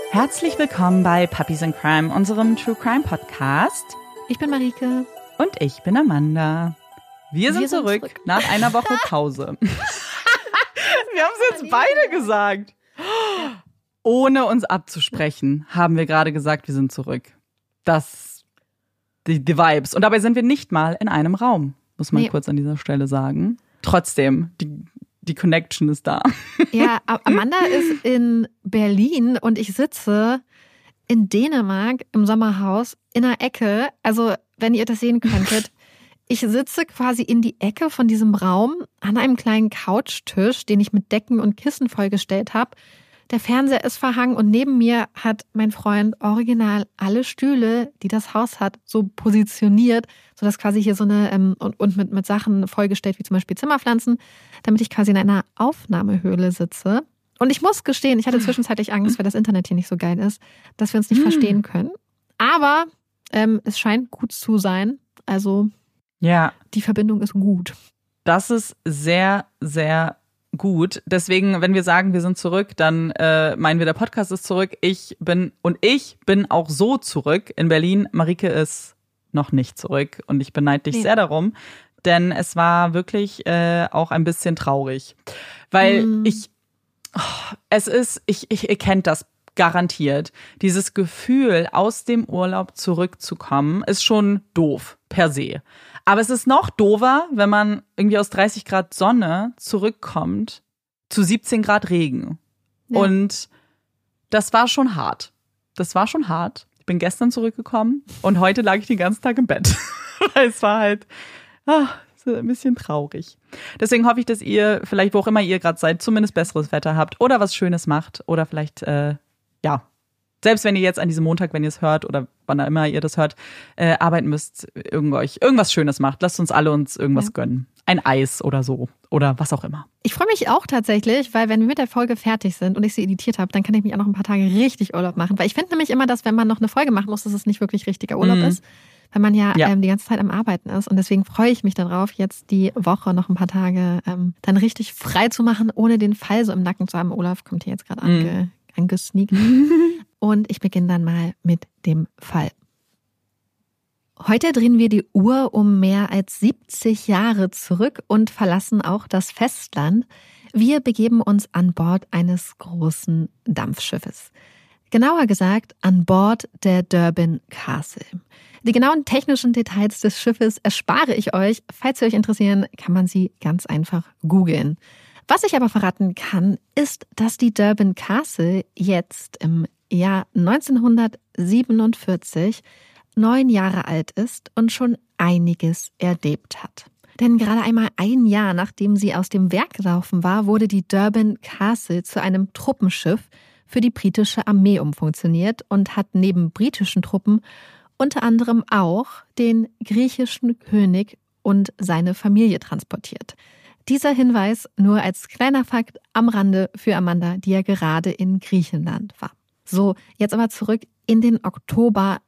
Herzlich willkommen bei Puppies in Crime, unserem True Crime Podcast. Ich bin Marike. Und ich bin Amanda. Wir sind zurück nach einer Woche Pause. Wir haben es jetzt beide gesagt. Ohne uns abzusprechen, haben wir gerade gesagt, wir sind zurück. Die Vibes. Und dabei sind wir nicht mal in einem Raum, muss man kurz an dieser Stelle sagen. Trotzdem, die Connection ist da. Ja, Amanda ist in Berlin und ich sitze in Dänemark im Sommerhaus in einer Ecke. Also, wenn ihr das sehen könntet, ich sitze quasi in die Ecke von diesem Raum an einem kleinen Couchtisch, den ich mit Decken und Kissen vollgestellt habe. Der Fernseher ist verhangen und neben mir hat mein Freund original alle Stühle, die das Haus hat, so positioniert, sodass quasi hier so eine und mit Sachen vollgestellt, wie zum Beispiel Zimmerpflanzen, damit ich quasi in einer Aufnahmehöhle sitze. Und ich muss gestehen, ich hatte zwischenzeitlich Angst, weil das Internet hier nicht so geil ist, dass wir uns nicht verstehen können. Aber es scheint gut zu sein. Also ja, die Verbindung ist gut. Das ist sehr, sehr gut. Deswegen, wenn wir sagen, wir sind zurück, dann meinen wir, der Podcast ist zurück. Ich bin auch so zurück in Berlin. Marike ist noch nicht zurück und ich beneide dich sehr darum, denn es war wirklich auch ein bisschen traurig. Weil ihr kennt das garantiert. Dieses Gefühl, aus dem Urlaub zurückzukommen, ist schon doof per se. Aber es ist noch doofer, wenn man irgendwie aus 30 Grad Sonne zurückkommt zu 17 Grad Regen. Ja. Und das war schon hart. Ich bin gestern zurückgekommen und heute lag ich den ganzen Tag im Bett. Weil es war halt so ein bisschen traurig. Deswegen hoffe ich, dass ihr vielleicht, wo auch immer ihr gerade seid, zumindest besseres Wetter habt oder was Schönes macht oder vielleicht, selbst wenn ihr jetzt an diesem Montag, wenn ihr es hört oder wann immer ihr das hört, arbeiten müsst, irgendwas Schönes macht. Lasst uns alle irgendwas gönnen. Ein Eis oder so oder was auch immer. Ich freue mich auch tatsächlich, weil wenn wir mit der Folge fertig sind und ich sie editiert habe, dann kann ich mich auch noch ein paar Tage richtig Urlaub machen. Weil ich finde nämlich immer, dass wenn man noch eine Folge machen muss, dass es nicht wirklich richtiger Urlaub ist, weil man ja die ganze Zeit am Arbeiten ist. Und deswegen freue ich mich darauf, jetzt die Woche noch ein paar Tage dann richtig frei zu machen, ohne den Fall so im Nacken zu haben. Olaf kommt hier jetzt gerade angesneakt. Und ich beginne dann mal mit dem Fall. Heute drehen wir die Uhr um mehr als 70 Jahre zurück und verlassen auch das Festland. Wir begeben uns an Bord eines großen Dampfschiffes. Genauer gesagt an Bord der Durban Castle. Die genauen technischen Details des Schiffes erspare ich euch. Falls sie euch interessieren, kann man sie ganz einfach googeln. Was ich aber verraten kann, ist, dass die Durban Castle jetzt im Jahr 1947 9 Jahre alt ist und schon einiges erlebt hat. Denn gerade einmal ein Jahr nachdem sie aus dem Werk gelaufen war, wurde die Durban Castle zu einem Truppenschiff für die britische Armee umfunktioniert und hat neben britischen Truppen unter anderem auch den griechischen König und seine Familie transportiert. Dieser Hinweis nur als kleiner Fakt am Rande für Amanda, die ja gerade in Griechenland war. So, jetzt aber zurück in den Oktober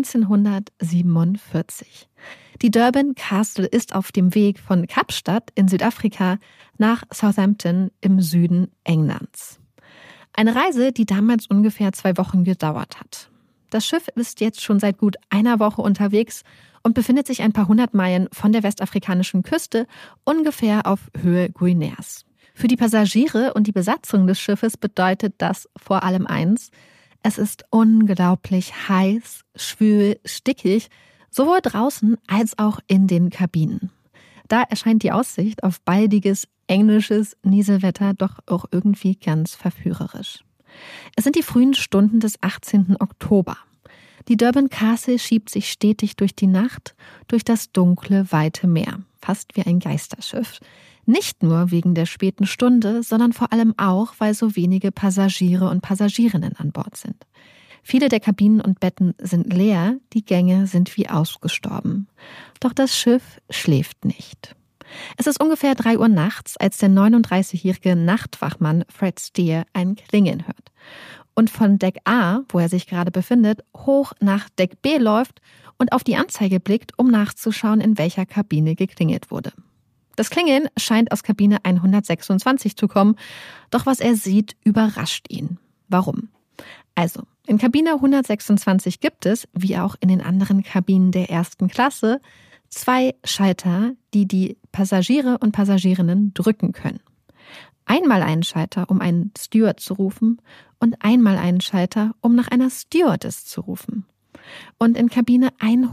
1947. Die Durban Castle ist auf dem Weg von Kapstadt in Südafrika nach Southampton im Süden Englands. Eine Reise, die damals ungefähr 2 Wochen gedauert hat. Das Schiff ist jetzt schon seit gut einer Woche unterwegs und befindet sich ein paar 100 Meilen von der westafrikanischen Küste, ungefähr auf Höhe Guineas. Für die Passagiere und die Besatzung des Schiffes bedeutet das vor allem eins: Es ist unglaublich heiß, schwül, stickig, sowohl draußen als auch in den Kabinen. Da erscheint die Aussicht auf baldiges englisches Nieselwetter doch auch irgendwie ganz verführerisch. Es sind die frühen Stunden des 18. Oktober. Die Durban Castle schiebt sich stetig durch die Nacht, durch das dunkle, weite Meer, fast wie ein Geisterschiff. Nicht nur wegen der späten Stunde, sondern vor allem auch, weil so wenige Passagiere und Passagierinnen an Bord sind. Viele der Kabinen und Betten sind leer, die Gänge sind wie ausgestorben. Doch das Schiff schläft nicht. Es ist ungefähr 3 Uhr nachts, als der 39-jährige Nachtwachmann Fred Steer ein Klingeln hört und von Deck A, wo er sich gerade befindet, hoch nach Deck B läuft und auf die Anzeige blickt, um nachzuschauen, in welcher Kabine geklingelt wurde. Das Klingeln scheint aus Kabine 126 zu kommen, doch was er sieht, überrascht ihn. Warum? Also, in Kabine 126 gibt es, wie auch in den anderen Kabinen der ersten Klasse, 2 Schalter, die die Passagiere und Passagierinnen drücken können. Einmal einen Schalter, um einen Steward zu rufen und einmal einen Schalter, um nach einer Stewardess zu rufen. Und in Kabine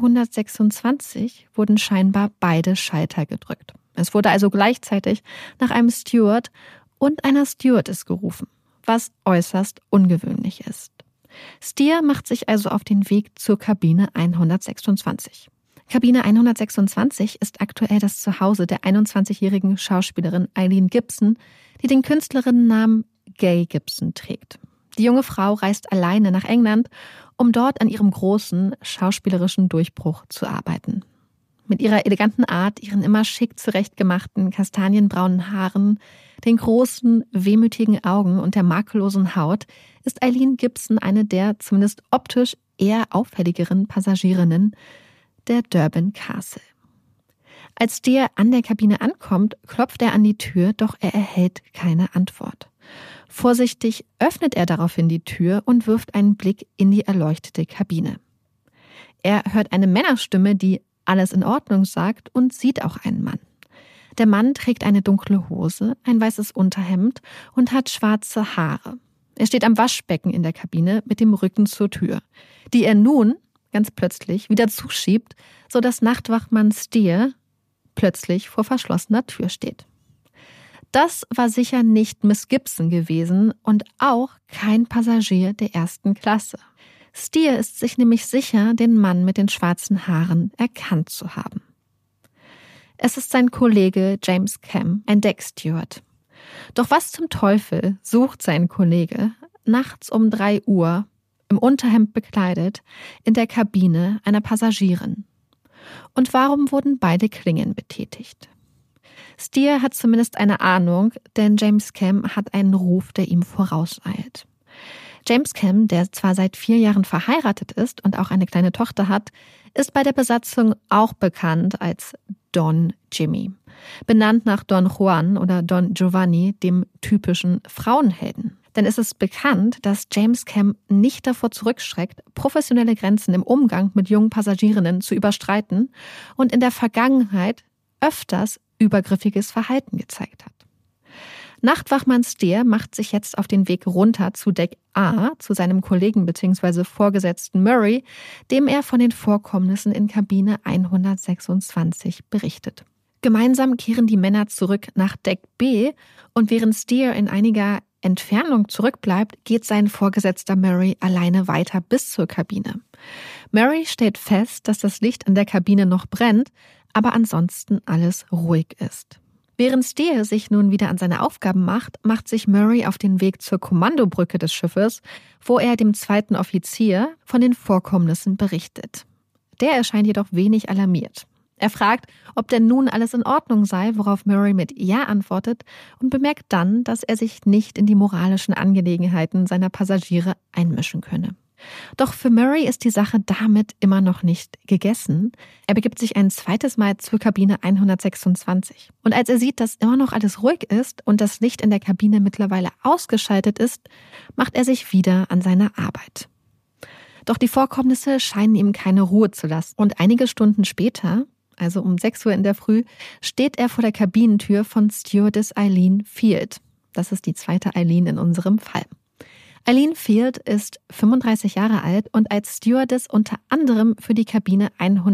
126 wurden scheinbar beide Schalter gedrückt. Es wurde also gleichzeitig nach einem Steward und einer Stewardess gerufen, was äußerst ungewöhnlich ist. Steer macht sich also auf den Weg zur Kabine 126. Kabine 126 ist aktuell das Zuhause der 21-jährigen Schauspielerin Eileen Gibson, die den Künstlerinnennamen Gaye Gibson trägt. Die junge Frau reist alleine nach England, um dort an ihrem großen schauspielerischen Durchbruch zu arbeiten. Mit ihrer eleganten Art, ihren immer schick zurechtgemachten kastanienbraunen Haaren, den großen, wehmütigen Augen und der makellosen Haut ist Eileen Gibson eine der zumindest optisch eher auffälligeren Passagierinnen der Durban Castle. Als Steer an der Kabine ankommt, klopft er an die Tür, doch er erhält keine Antwort. Vorsichtig öffnet er daraufhin die Tür und wirft einen Blick in die erleuchtete Kabine. Er hört eine Männerstimme, die alles in Ordnung sagt, und sieht auch einen Mann. Der Mann trägt eine dunkle Hose, ein weißes Unterhemd und hat schwarze Haare. Er steht am Waschbecken in der Kabine mit dem Rücken zur Tür, die er nun ganz plötzlich wieder zuschiebt, sodass Nachtwachmann Steer plötzlich vor verschlossener Tür steht. Das war sicher nicht Miss Gibson gewesen und auch kein Passagier der ersten Klasse. Steer ist sich nämlich sicher, den Mann mit den schwarzen Haaren erkannt zu haben. Es ist sein Kollege James Cam, ein Decksteward. Doch was zum Teufel sucht sein Kollege nachts um 3 Uhr, im Unterhemd bekleidet, in der Kabine einer Passagierin? Und warum wurden beide Klingen betätigt? Steer hat zumindest eine Ahnung, denn James Cam hat einen Ruf, der ihm vorauseilt. James Cam, der zwar seit 4 Jahren verheiratet ist und auch eine kleine Tochter hat, ist bei der Besatzung auch bekannt als Don Jimmy, benannt nach Don Juan oder Don Giovanni, dem typischen Frauenhelden. Denn es ist bekannt, dass James Cam nicht davor zurückschreckt, professionelle Grenzen im Umgang mit jungen Passagierinnen zu überschreiten und in der Vergangenheit öfters übergriffiges Verhalten gezeigt hat. Nachtwachmann Steer macht sich jetzt auf den Weg runter zu Deck A, zu seinem Kollegen bzw. Vorgesetzten Murray, dem er von den Vorkommnissen in Kabine 126 berichtet. Gemeinsam kehren die Männer zurück nach Deck B und während Steer in einiger Entfernung zurückbleibt, geht sein Vorgesetzter Murray alleine weiter bis zur Kabine. Murray stellt fest, dass das Licht an der Kabine noch brennt, aber ansonsten alles ruhig ist. Während Steer sich nun wieder an seine Aufgaben macht, macht sich Murray auf den Weg zur Kommandobrücke des Schiffes, wo er dem 2. Offizier von den Vorkommnissen berichtet. Der erscheint jedoch wenig alarmiert. Er fragt, ob denn nun alles in Ordnung sei, worauf Murray mit Ja antwortet und bemerkt dann, dass er sich nicht in die moralischen Angelegenheiten seiner Passagiere einmischen könne. Doch für Murray ist die Sache damit immer noch nicht gegessen. Er begibt sich ein zweites Mal zur Kabine 126. Und als er sieht, dass immer noch alles ruhig ist und das Licht in der Kabine mittlerweile ausgeschaltet ist, macht er sich wieder an seine Arbeit. Doch die Vorkommnisse scheinen ihm keine Ruhe zu lassen. Und einige Stunden später, also um 6 Uhr in der Früh, steht er vor der Kabinentür von Stewardess Eileen Field. Das ist die zweite Eileen in unserem Fall. Eileen Field ist 35 Jahre alt und als Stewardess unter anderem für die Kabine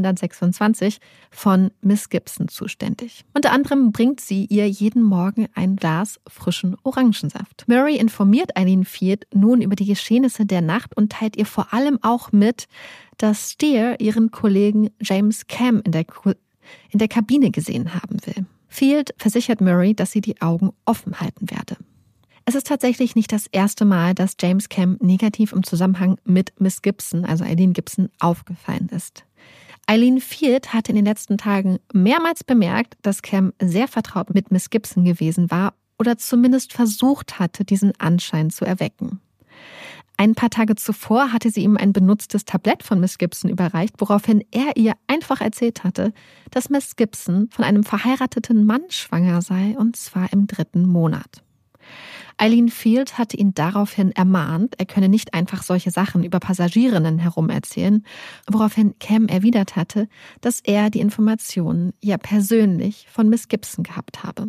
126 von Miss Gibson zuständig. Unter anderem bringt sie ihr jeden Morgen ein Glas frischen Orangensaft. Murray informiert Eileen Field nun über die Geschehnisse der Nacht und teilt ihr vor allem auch mit, dass Steer ihren Kollegen James Cam in der Kabine gesehen haben will. Field versichert Murray, dass sie die Augen offen halten werde. Es ist tatsächlich nicht das erste Mal, dass James Cam negativ im Zusammenhang mit Miss Gibson, also Eileen Gibson, aufgefallen ist. Eileen Field hatte in den letzten Tagen mehrmals bemerkt, dass Cam sehr vertraut mit Miss Gibson gewesen war oder zumindest versucht hatte, diesen Anschein zu erwecken. Ein paar Tage zuvor hatte sie ihm ein benutztes Tablett von Miss Gibson überreicht, woraufhin er ihr einfach erzählt hatte, dass Miss Gibson von einem verheirateten Mann schwanger sei, und zwar im 3. Monat. Eileen Field hatte ihn daraufhin ermahnt, er könne nicht einfach solche Sachen über Passagierinnen herum erzählen, woraufhin Cam erwidert hatte, dass er die Informationen ja persönlich von Miss Gibson gehabt habe.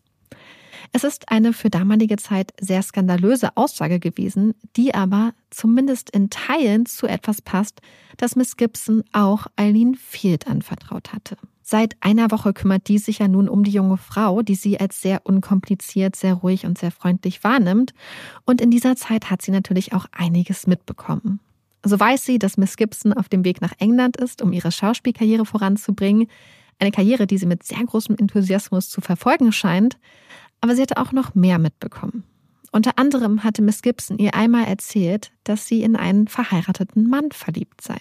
Es ist eine für damalige Zeit sehr skandalöse Aussage gewesen, die aber zumindest in Teilen zu etwas passt, das Miss Gibson auch Eileen Field anvertraut hatte. Seit einer Woche kümmert die sich ja nun um die junge Frau, die sie als sehr unkompliziert, sehr ruhig und sehr freundlich wahrnimmt. Und in dieser Zeit hat sie natürlich auch einiges mitbekommen. So weiß sie, dass Miss Gibson auf dem Weg nach England ist, um ihre Schauspielkarriere voranzubringen. Eine Karriere, die sie mit sehr großem Enthusiasmus zu verfolgen scheint. Aber sie hatte auch noch mehr mitbekommen. Unter anderem hatte Miss Gibson ihr einmal erzählt, dass sie in einen verheirateten Mann verliebt sei.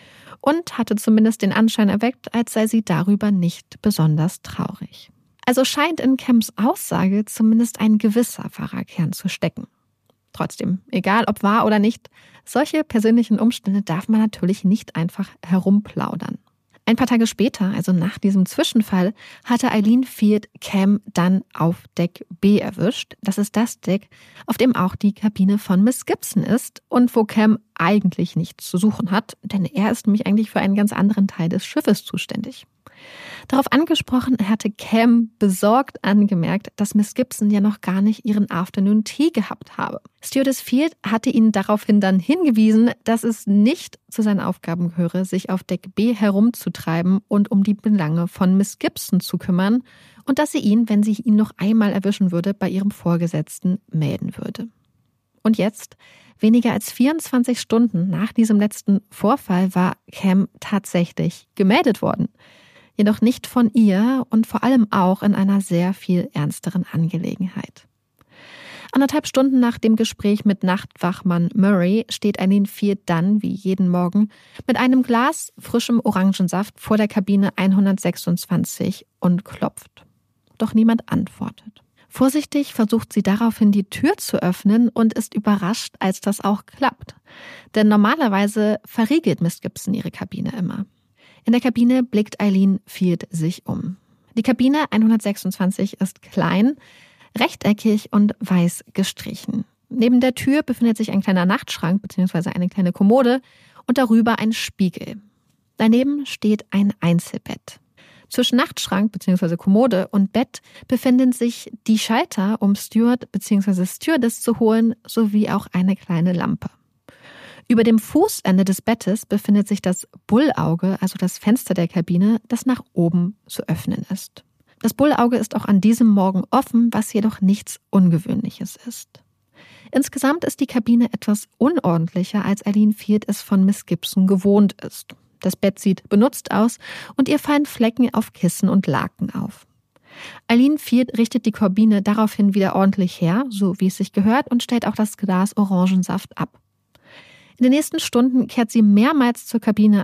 Und hatte zumindest den Anschein erweckt, als sei sie darüber nicht besonders traurig. Also scheint in Cams Aussage zumindest ein gewisser wahrer Kern zu stecken. Trotzdem, egal ob wahr oder nicht, solche persönlichen Umstände darf man natürlich nicht einfach herumplaudern. Ein paar Tage später, also nach diesem Zwischenfall, hatte Eileen Field Cam dann auf Deck B erwischt. Das ist das Deck, auf dem auch die Kabine von Miss Gibson ist und wo Cam eigentlich nichts zu suchen hat, denn er ist nämlich eigentlich für einen ganz anderen Teil des Schiffes zuständig. Darauf angesprochen hatte Cam besorgt angemerkt, dass Miss Gibson ja noch gar nicht ihren Afternoon Tea gehabt habe. Stewardess Field hatte ihn daraufhin dann hingewiesen, dass es nicht zu seinen Aufgaben gehöre, sich auf Deck B herumzutreiben und um die Belange von Miss Gibson zu kümmern und dass sie ihn, wenn sie ihn noch einmal erwischen würde, bei ihrem Vorgesetzten melden würde. Und jetzt, weniger als 24 Stunden nach diesem letzten Vorfall, war Cam tatsächlich gemeldet worden. Jedoch nicht von ihr und vor allem auch in einer sehr viel ernsteren Angelegenheit. 1,5 Stunden nach dem Gespräch mit Nachtwachmann Murray steht Eileen Field dann, wie jeden Morgen, mit einem Glas frischem Orangensaft vor der Kabine 126 und klopft. Doch niemand antwortet. Vorsichtig versucht sie daraufhin die Tür zu öffnen und ist überrascht, als das auch klappt. Denn normalerweise verriegelt Miss Gibson ihre Kabine immer. In der Kabine blickt Eileen Field sich um. Die Kabine 126 ist klein, rechteckig und weiß gestrichen. Neben der Tür befindet sich ein kleiner Nachtschrank bzw. eine kleine Kommode und darüber ein Spiegel. Daneben steht ein Einzelbett. Zwischen Nachtschrank bzw. Kommode und Bett befinden sich die Schalter, um Steward bzw. Stewardess zu holen, sowie auch eine kleine Lampe. Über dem Fußende des Bettes befindet sich das Bullauge, also das Fenster der Kabine, das nach oben zu öffnen ist. Das Bullauge ist auch an diesem Morgen offen, was jedoch nichts Ungewöhnliches ist. Insgesamt ist die Kabine etwas unordentlicher, als Eileen Field es von Miss Gibson gewohnt ist. Das Bett sieht benutzt aus und ihr fallen Flecken auf Kissen und Laken auf. Eileen Field richtet die Kabine daraufhin wieder ordentlich her, so wie es sich gehört, und stellt auch das Glas Orangensaft ab. In den nächsten Stunden kehrt sie mehrmals zur Kabine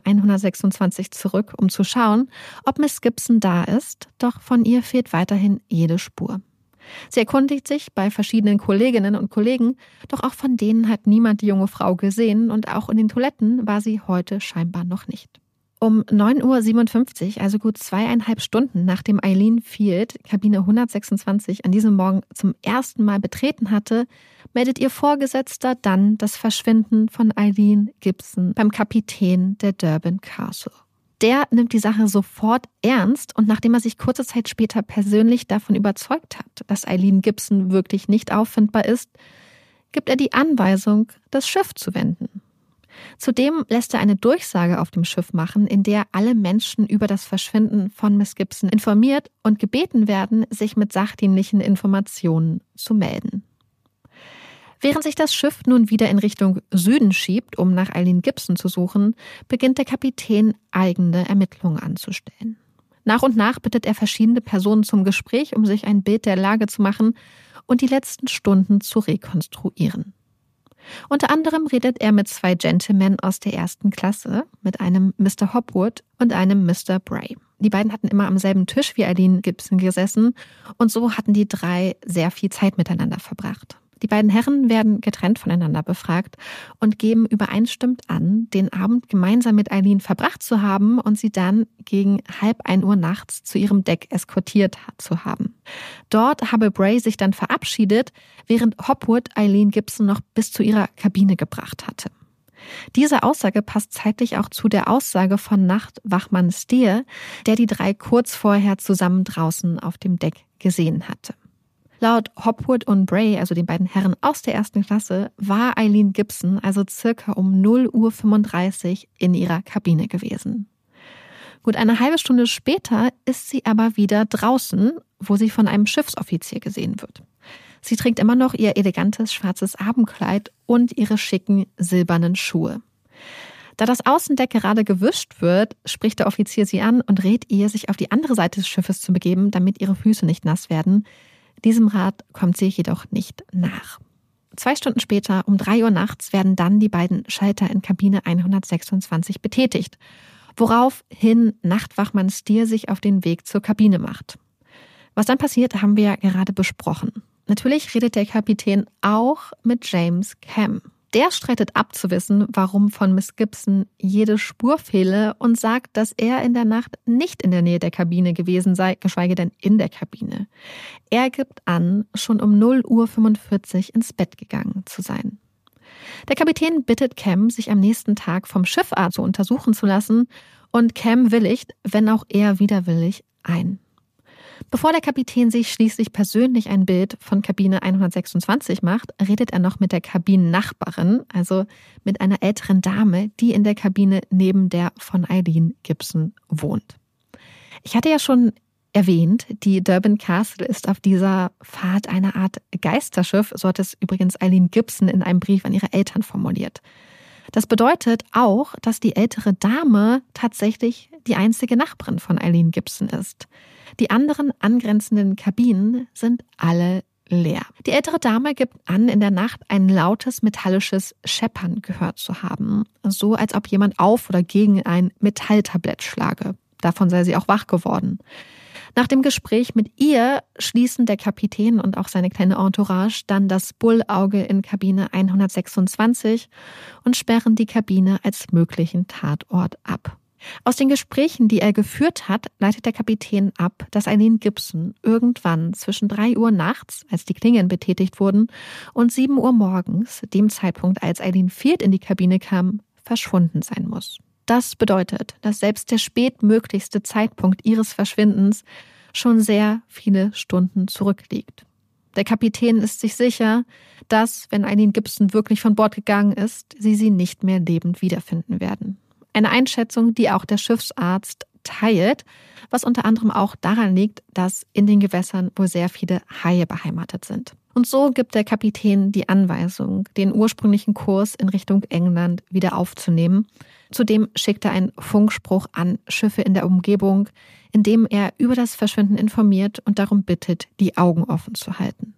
126 zurück, um zu schauen, ob Miss Gibson da ist, doch von ihr fehlt weiterhin jede Spur. Sie erkundigt sich bei verschiedenen Kolleginnen und Kollegen, doch auch von denen hat niemand die junge Frau gesehen und auch in den Toiletten war sie heute scheinbar noch nicht. Um 9:57 Uhr, also gut 2,5 Stunden nachdem Eileen Field Kabine 126 an diesem Morgen zum ersten Mal betreten hatte, meldet ihr Vorgesetzter dann das Verschwinden von Eileen Gibson beim Kapitän der Durban Castle. Der nimmt die Sache sofort ernst und nachdem er sich kurze Zeit später persönlich davon überzeugt hat, dass Eileen Gibson wirklich nicht auffindbar ist, gibt er die Anweisung, das Schiff zu wenden. Zudem lässt er eine Durchsage auf dem Schiff machen, in der alle Menschen über das Verschwinden von Miss Gibson informiert und gebeten werden, sich mit sachdienlichen Informationen zu melden. Während sich das Schiff nun wieder in Richtung Süden schiebt, um nach Eileen Gibson zu suchen, beginnt der Kapitän eigene Ermittlungen anzustellen. Nach und nach bittet er verschiedene Personen zum Gespräch, um sich ein Bild der Lage zu machen und die letzten Stunden zu rekonstruieren. Unter anderem redet er mit 2 Gentlemen aus der 1. Klasse, mit einem Mr. Hopwood und einem Mr. Bray. Die beiden hatten immer am selben Tisch wie Eileen Gibson gesessen und so hatten die 3 sehr viel Zeit miteinander verbracht. Die beiden Herren werden getrennt voneinander befragt und geben übereinstimmend an, den Abend gemeinsam mit Eileen verbracht zu haben und sie dann gegen 0:30 Uhr nachts zu ihrem Deck eskortiert zu haben. Dort habe Bray sich dann verabschiedet, während Hopwood Eileen Gibson noch bis zu ihrer Kabine gebracht hatte. Diese Aussage passt zeitlich auch zu der Aussage von Nachtwachmann Steer, der die drei kurz vorher zusammen draußen auf dem Deck gesehen hatte. Laut Hopwood und Bray, also den beiden Herren aus der 1. Klasse, war Eileen Gibson also circa um 0:35 Uhr in ihrer Kabine gewesen. Gut eine halbe Stunde später ist sie aber wieder draußen, wo sie von einem Schiffsoffizier gesehen wird. Sie trägt immer noch ihr elegantes schwarzes Abendkleid und ihre schicken silbernen Schuhe. Da das Außendeck gerade gewischt wird, spricht der Offizier sie an und rät ihr, sich auf die andere Seite des Schiffes zu begeben, damit ihre Füße nicht nass werden. Diesem Rat kommt sie jedoch nicht nach. 2 Stunden später, um 3 Uhr nachts, werden dann die beiden Schalter in Kabine 126 betätigt, woraufhin Nachtwachmann Steer sich auf den Weg zur Kabine macht. Was dann passiert, haben wir ja gerade besprochen. Natürlich redet der Kapitän auch mit James Cam. Der streitet ab zu wissen, warum von Miss Gibson jede Spur fehle und sagt, dass er in der Nacht nicht in der Nähe der Kabine gewesen sei, geschweige denn in der Kabine. Er gibt an, schon um 0:45 Uhr ins Bett gegangen zu sein. Der Kapitän bittet Cam, sich am nächsten Tag vom Schiffarzt untersuchen zu lassen und Cam willigt, wenn auch eher widerwillig, ein. Bevor der Kapitän sich schließlich persönlich ein Bild von Kabine 126 macht, redet er noch mit der Kabinennachbarin, also mit einer älteren Dame, die in der Kabine neben der von Eileen Gibson wohnt. Ich hatte ja schon erwähnt, die Durban Castle ist auf dieser Fahrt eine Art Geisterschiff, so hat es übrigens Eileen Gibson in einem Brief an ihre Eltern formuliert. Das bedeutet auch, dass die ältere Dame tatsächlich die einzige Nachbarin von Eileen Gibson ist. Die anderen angrenzenden Kabinen sind alle leer. Die ältere Dame gibt an, in der Nacht ein lautes metallisches Scheppern gehört zu haben, so als ob jemand auf oder gegen ein Metalltablett schlage. Davon sei sie auch wach geworden. Nach dem Gespräch mit ihr schließen der Kapitän und auch seine kleine Entourage dann das Bullauge in Kabine 126 und sperren die Kabine als möglichen Tatort ab. Aus den Gesprächen, die er geführt hat, leitet der Kapitän ab, dass Eileen Gibson irgendwann zwischen 3 Uhr nachts, als die Klingeln betätigt wurden, und 7 Uhr morgens, dem Zeitpunkt, als Eileen Field in die Kabine kam, verschwunden sein muss. Das bedeutet, dass selbst der spätmöglichste Zeitpunkt ihres Verschwindens schon sehr viele Stunden zurückliegt. Der Kapitän ist sich sicher, dass, wenn Eileen Gibson wirklich von Bord gegangen ist, sie nicht mehr lebend wiederfinden werden. Eine Einschätzung, die auch der Schiffsarzt teilt, was unter anderem auch daran liegt, dass in den Gewässern wohl sehr viele Haie beheimatet sind. Und so gibt der Kapitän die Anweisung, den ursprünglichen Kurs in Richtung England wieder aufzunehmen. Zudem schickt er einen Funkspruch an Schiffe in der Umgebung, in dem er über das Verschwinden informiert und darum bittet, die Augen offen zu halten.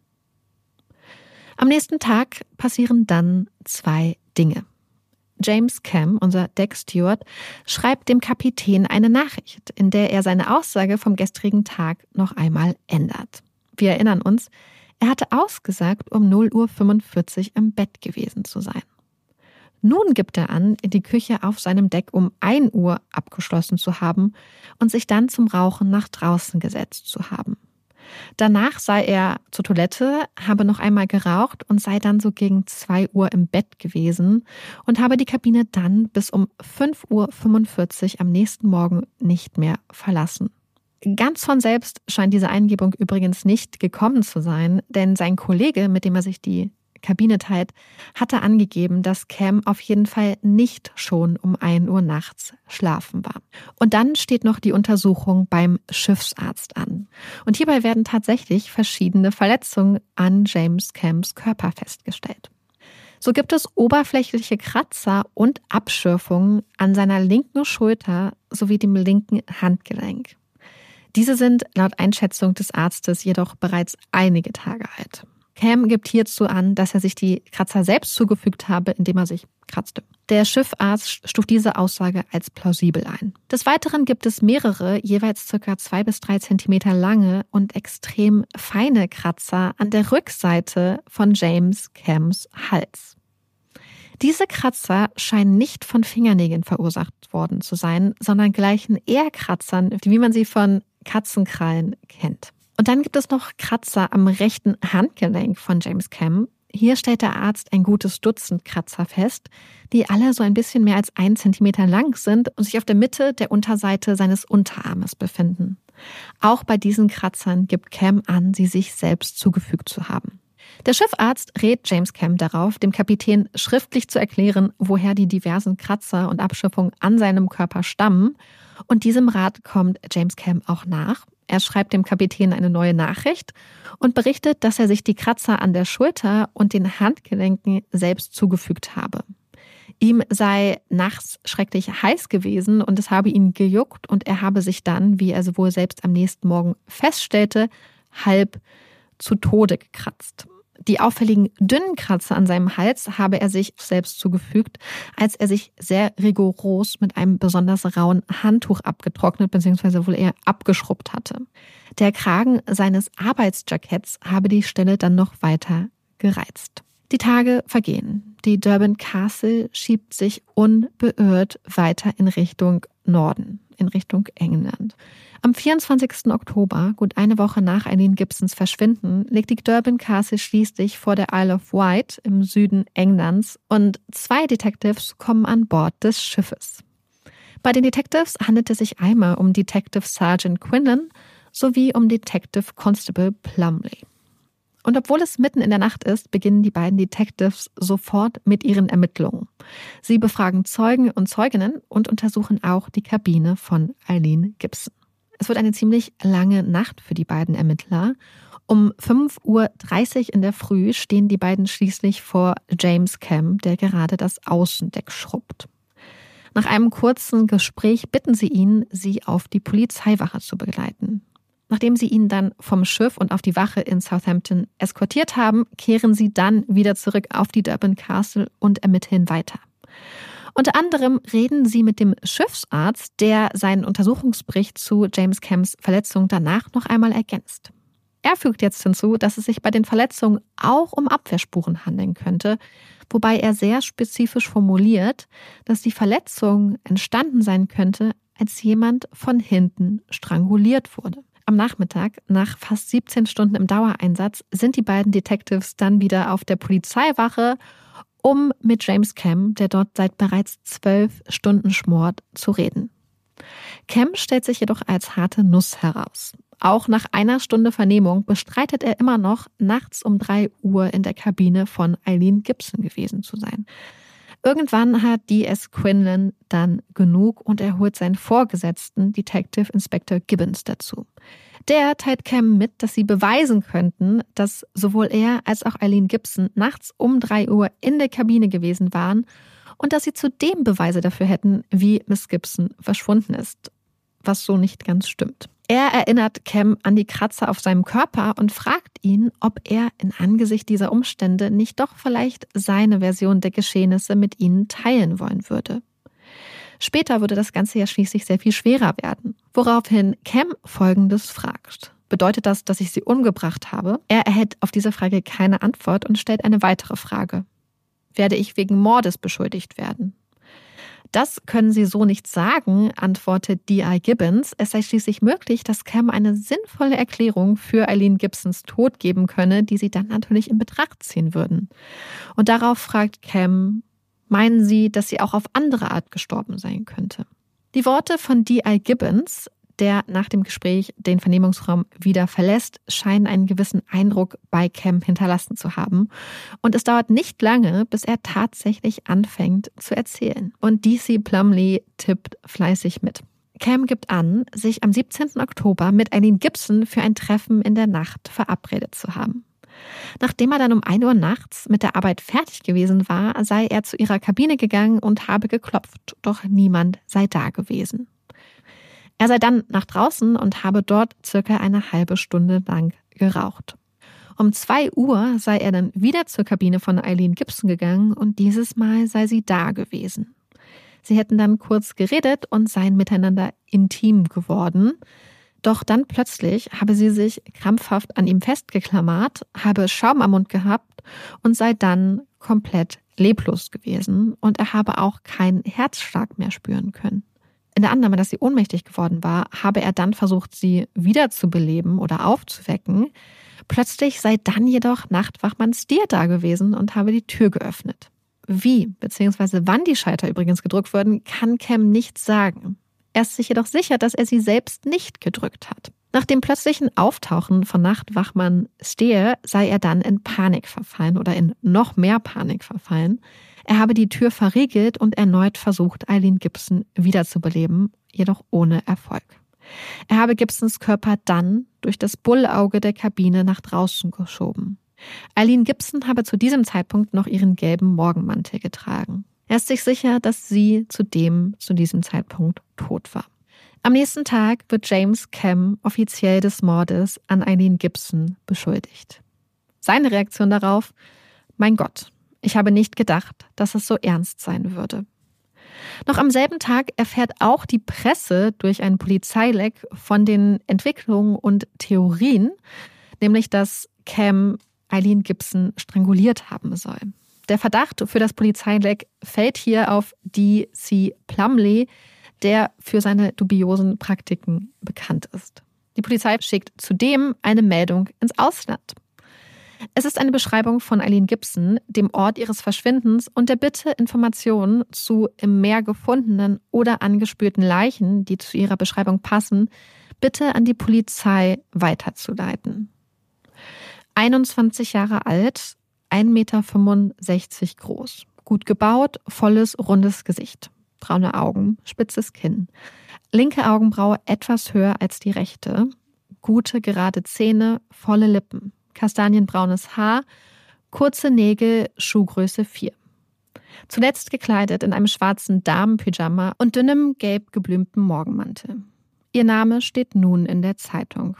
Am nächsten Tag passieren dann 2 Dinge. James Cam, unser Decksteward, schreibt dem Kapitän eine Nachricht, in der er seine Aussage vom gestrigen Tag noch einmal ändert. Wir erinnern uns, er hatte ausgesagt, um 0:45 Uhr im Bett gewesen zu sein. Nun gibt er an, die Küche auf seinem Deck um 1 Uhr abgeschlossen zu haben und sich dann zum Rauchen nach draußen gesetzt zu haben. Danach sei er zur Toilette, habe noch einmal geraucht und sei dann so gegen 2 Uhr im Bett gewesen und habe die Kabine dann bis um 5:45 Uhr am nächsten Morgen nicht mehr verlassen. Ganz von selbst scheint diese Eingebung übrigens nicht gekommen zu sein, denn sein Kollege, mit dem er sich die Kabine teilt, hatte angegeben, dass Cam auf jeden Fall nicht schon um 1 Uhr nachts schlafen war. Und dann steht noch die Untersuchung beim Schiffsarzt an. Und hierbei werden tatsächlich verschiedene Verletzungen an James Cams Körper festgestellt. So gibt es oberflächliche Kratzer und Abschürfungen an seiner linken Schulter sowie dem linken Handgelenk. Diese sind laut Einschätzung des Arztes jedoch bereits einige Tage alt. Cam gibt hierzu an, dass er sich die Kratzer selbst zugefügt habe, indem er sich kratzte. Der Schiffarzt stuft diese Aussage als plausibel ein. Des Weiteren gibt es mehrere, jeweils ca. 2 bis 3 Zentimeter lange und extrem feine Kratzer an der Rückseite von James Cams Hals. Diese Kratzer scheinen nicht von Fingernägeln verursacht worden zu sein, sondern gleichen eher Kratzern, wie man sie von Katzenkrallen kennt. Und dann gibt es noch Kratzer am rechten Handgelenk von James Cam. Hier stellt der Arzt ein gutes Dutzend Kratzer fest, die alle so ein bisschen mehr als 1 Zentimeter lang sind und sich auf der Mitte der Unterseite seines Unterarmes befinden. Auch bei diesen Kratzern gibt Cam an, sie sich selbst zugefügt zu haben. Der Schiffarzt rät James Cam darauf, dem Kapitän schriftlich zu erklären, woher die diversen Kratzer und Abschürfungen an seinem Körper stammen. Und diesem Rat kommt James Cam auch nach. Er schreibt dem Kapitän eine neue Nachricht und berichtet, dass er sich die Kratzer an der Schulter und den Handgelenken selbst zugefügt habe. Ihm sei nachts schrecklich heiß gewesen und es habe ihn gejuckt und er habe sich dann, wie er sowohl selbst am nächsten Morgen feststellte, halb zu Tode gekratzt. Die auffälligen dünnen Kratzer an seinem Hals habe er sich selbst zugefügt, als er sich sehr rigoros mit einem besonders rauen Handtuch abgetrocknet bzw. wohl eher abgeschrubbt hatte. Der Kragen seines Arbeitsjacketts habe die Stelle dann noch weiter gereizt. Die Tage vergehen. Die Durban Castle schiebt sich unbeirrt weiter in Richtung Norden, in Richtung England. Am 24. Oktober, gut eine Woche nach Eileen Gibsons Verschwinden, liegt die Durban Castle schließlich vor der Isle of Wight im Süden Englands und 2 Detectives kommen an Bord des Schiffes. Bei den Detectives handelt es sich einmal um Detective Sergeant Quinlan sowie um Detective Constable Plumley. Und obwohl es mitten in der Nacht ist, beginnen die beiden Detectives sofort mit ihren Ermittlungen. Sie befragen Zeugen und Zeuginnen und untersuchen auch die Kabine von Eileen Gibson. Es wird eine ziemlich lange Nacht für die beiden Ermittler. Um 5:30 Uhr in der Früh stehen die beiden schließlich vor James Cam, der gerade das Außendeck schrubbt. Nach einem kurzen Gespräch bitten sie ihn, sie auf die Polizeiwache zu begleiten. Nachdem sie ihn dann vom Schiff und auf die Wache in Southampton eskortiert haben, kehren sie dann wieder zurück auf die Durban Castle und ermitteln weiter. Unter anderem reden sie mit dem Schiffsarzt, der seinen Untersuchungsbericht zu James Cams Verletzung danach noch einmal ergänzt. Er fügt jetzt hinzu, dass es sich bei den Verletzungen auch um Abwehrspuren handeln könnte, wobei er sehr spezifisch formuliert, dass die Verletzung entstanden sein könnte, als jemand von hinten stranguliert wurde. Am Nachmittag, nach fast 17 Stunden im Dauereinsatz, sind die beiden Detectives dann wieder auf der Polizeiwache, um mit James Cam, der dort seit bereits 12 Stunden schmort, zu reden. Cam stellt sich jedoch als harte Nuss heraus. Auch nach einer Stunde Vernehmung bestreitet er immer noch, nachts um 3 Uhr in der Kabine von Eileen Gibson gewesen zu sein. Irgendwann hat DS Quinlan dann genug und er holt seinen Vorgesetzten, Detective Inspector Gibbons, dazu. Der teilt Cam mit, dass sie beweisen könnten, dass sowohl er als auch Eileen Gibson nachts um 3 Uhr in der Kabine gewesen waren und dass sie zudem Beweise dafür hätten, wie Miss Gibson verschwunden ist, was so nicht ganz stimmt. Er erinnert Cam an die Kratzer auf seinem Körper und fragt ihn, ob er in Angesicht dieser Umstände nicht doch vielleicht seine Version der Geschehnisse mit ihnen teilen wollen würde. Später würde das Ganze ja schließlich sehr viel schwerer werden, woraufhin Cam Folgendes fragt. Bedeutet das, dass ich sie umgebracht habe? Er erhält auf diese Frage keine Antwort und stellt eine weitere Frage. Werde ich wegen Mordes beschuldigt werden? Das können Sie so nicht sagen, antwortet D.I. Gibbons. Es sei schließlich möglich, dass Cam eine sinnvolle Erklärung für Eileen Gibsons Tod geben könne, die Sie dann natürlich in Betracht ziehen würden. Und darauf fragt Cam, meinen Sie, dass sie auch auf andere Art gestorben sein könnte? Die Worte von D.I. Gibbons, der nach dem Gespräch den Vernehmungsraum wieder verlässt, scheinen einen gewissen Eindruck bei Cam hinterlassen zu haben. Und es dauert nicht lange, bis er tatsächlich anfängt zu erzählen. Und D.C. Plumley tippt fleißig mit. Cam gibt an, sich am 17. Oktober mit Eileen Gibson für ein Treffen in der Nacht verabredet zu haben. Nachdem er dann um 1 Uhr nachts mit der Arbeit fertig gewesen war, sei er zu ihrer Kabine gegangen und habe geklopft, doch niemand sei da gewesen. Er sei dann nach draußen und habe dort circa eine halbe Stunde lang geraucht. Um 2 Uhr sei er dann wieder zur Kabine von Eileen Gibson gegangen und dieses Mal sei sie da gewesen. Sie hätten dann kurz geredet und seien miteinander intim geworden. Doch dann plötzlich habe sie sich krampfhaft an ihm festgeklammert, habe Schaum am Mund gehabt und sei dann komplett leblos gewesen und er habe auch keinen Herzschlag mehr spüren können. In der Annahme, dass sie ohnmächtig geworden war, habe er dann versucht, sie wiederzubeleben oder aufzuwecken. Plötzlich sei dann jedoch Nachtwachmann Steer da gewesen und habe die Tür geöffnet. Wie bzw. wann die Schalter übrigens gedrückt wurden, kann Cam nicht sagen. Er ist sich jedoch sicher, dass er sie selbst nicht gedrückt hat. Nach dem plötzlichen Auftauchen von Nachtwachmann Steer sei er dann in Panik verfallen oder in noch mehr Panik verfallen. Er habe die Tür verriegelt und erneut versucht, Eileen Gibson wiederzubeleben, jedoch ohne Erfolg. Er habe Gibsons Körper dann durch das Bullauge der Kabine nach draußen geschoben. Eileen Gibson habe zu diesem Zeitpunkt noch ihren gelben Morgenmantel getragen. Er ist sich sicher, dass sie zu diesem Zeitpunkt tot war. Am nächsten Tag wird James Cam offiziell des Mordes an Eileen Gibson beschuldigt. Seine Reaktion darauf: Mein Gott, ich habe nicht gedacht, dass es so ernst sein würde. Noch am selben Tag erfährt auch die Presse durch einen Polizeileck von den Entwicklungen und Theorien, nämlich dass Cam Eileen Gibson stranguliert haben soll. Der Verdacht für das Polizeileck fällt hier auf D.C. Plumlee, der für seine dubiosen Praktiken bekannt ist. Die Polizei schickt zudem eine Meldung ins Ausland. Es ist eine Beschreibung von Eileen Gibson, dem Ort ihres Verschwindens und der Bitte, Informationen zu im Meer gefundenen oder angespülten Leichen, die zu ihrer Beschreibung passen, bitte an die Polizei weiterzuleiten. 21 Jahre alt, 1,65 Meter groß, gut gebaut, volles, rundes Gesicht, braune Augen, spitzes Kinn, linke Augenbraue etwas höher als die rechte, gute, gerade Zähne, volle Lippen, kastanienbraunes Haar, kurze Nägel, Schuhgröße 4. Zuletzt gekleidet in einem schwarzen Damenpyjama und dünnem, gelb geblümten Morgenmantel. Ihr Name steht nun in der Zeitung.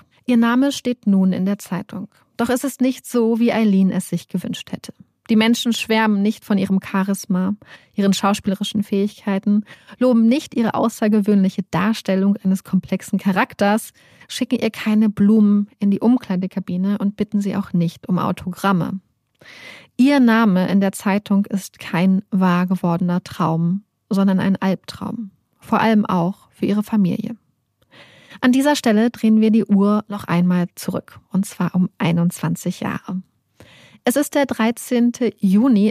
Doch es ist nicht so, wie Eileen es sich gewünscht hätte. Die Menschen schwärmen nicht von ihrem Charisma, ihren schauspielerischen Fähigkeiten, loben nicht ihre außergewöhnliche Darstellung eines komplexen Charakters, schicken ihr keine Blumen in die Umkleidekabine und bitten sie auch nicht um Autogramme. Ihr Name in der Zeitung ist kein wahr gewordener Traum, sondern ein Albtraum. Vor allem auch für ihre Familie. An dieser Stelle drehen wir die Uhr noch einmal zurück, und zwar um 21 Jahre. Es ist der 13. Juni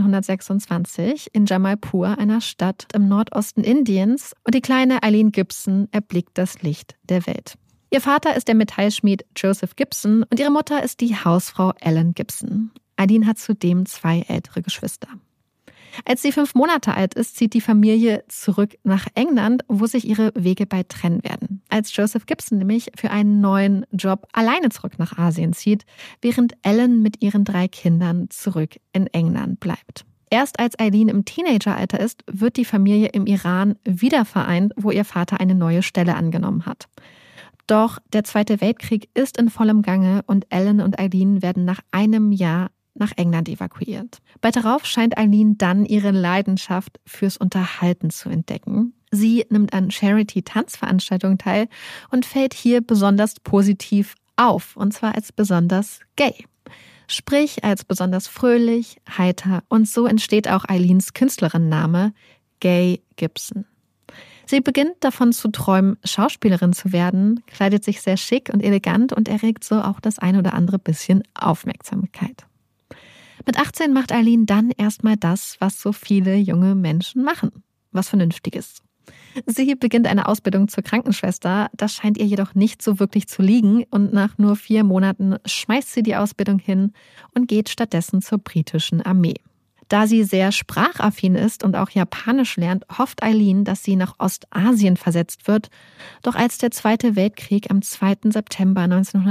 1926 in Jamalpur, einer Stadt im Nordosten Indiens, und die kleine Eileen Gibson erblickt das Licht der Welt. Ihr Vater ist der Metallschmied Joseph Gibson und ihre Mutter ist die Hausfrau Ellen Gibson. Eileen hat zudem 2 ältere Geschwister. Als sie 5 Monate alt ist, zieht die Familie zurück nach England, wo sich ihre Wege bald trennen werden. Als Joseph Gibson nämlich für einen neuen Job alleine zurück nach Asien zieht, während Ellen mit ihren 3 Kindern zurück in England bleibt. Erst als Eileen im Teenageralter ist, wird die Familie im Iran wieder vereint, wo ihr Vater eine neue Stelle angenommen hat. Doch der Zweite Weltkrieg ist in vollem Gange und Ellen und Eileen werden nach einem Jahr nach England evakuiert. Bald darauf scheint Eileen dann ihre Leidenschaft fürs Unterhalten zu entdecken. Sie nimmt an Charity-Tanzveranstaltungen teil und fällt hier besonders positiv auf, und zwar als besonders gay. Sprich als besonders fröhlich, heiter, und so entsteht auch Eileens Künstlerinnenname Gay Gibson. Sie beginnt davon zu träumen, Schauspielerin zu werden, kleidet sich sehr schick und elegant und erregt so auch das ein oder andere bisschen Aufmerksamkeit. Mit 18 macht Eileen dann erstmal das, was so viele junge Menschen machen. Was Vernünftiges. Sie beginnt eine Ausbildung zur Krankenschwester, das scheint ihr jedoch nicht so wirklich zu liegen und nach nur 4 Monaten schmeißt sie die Ausbildung hin und geht stattdessen zur britischen Armee. Da sie sehr sprachaffin ist und auch Japanisch lernt, hofft Eileen, dass sie nach Ostasien versetzt wird. Doch als der Zweite Weltkrieg am 2. September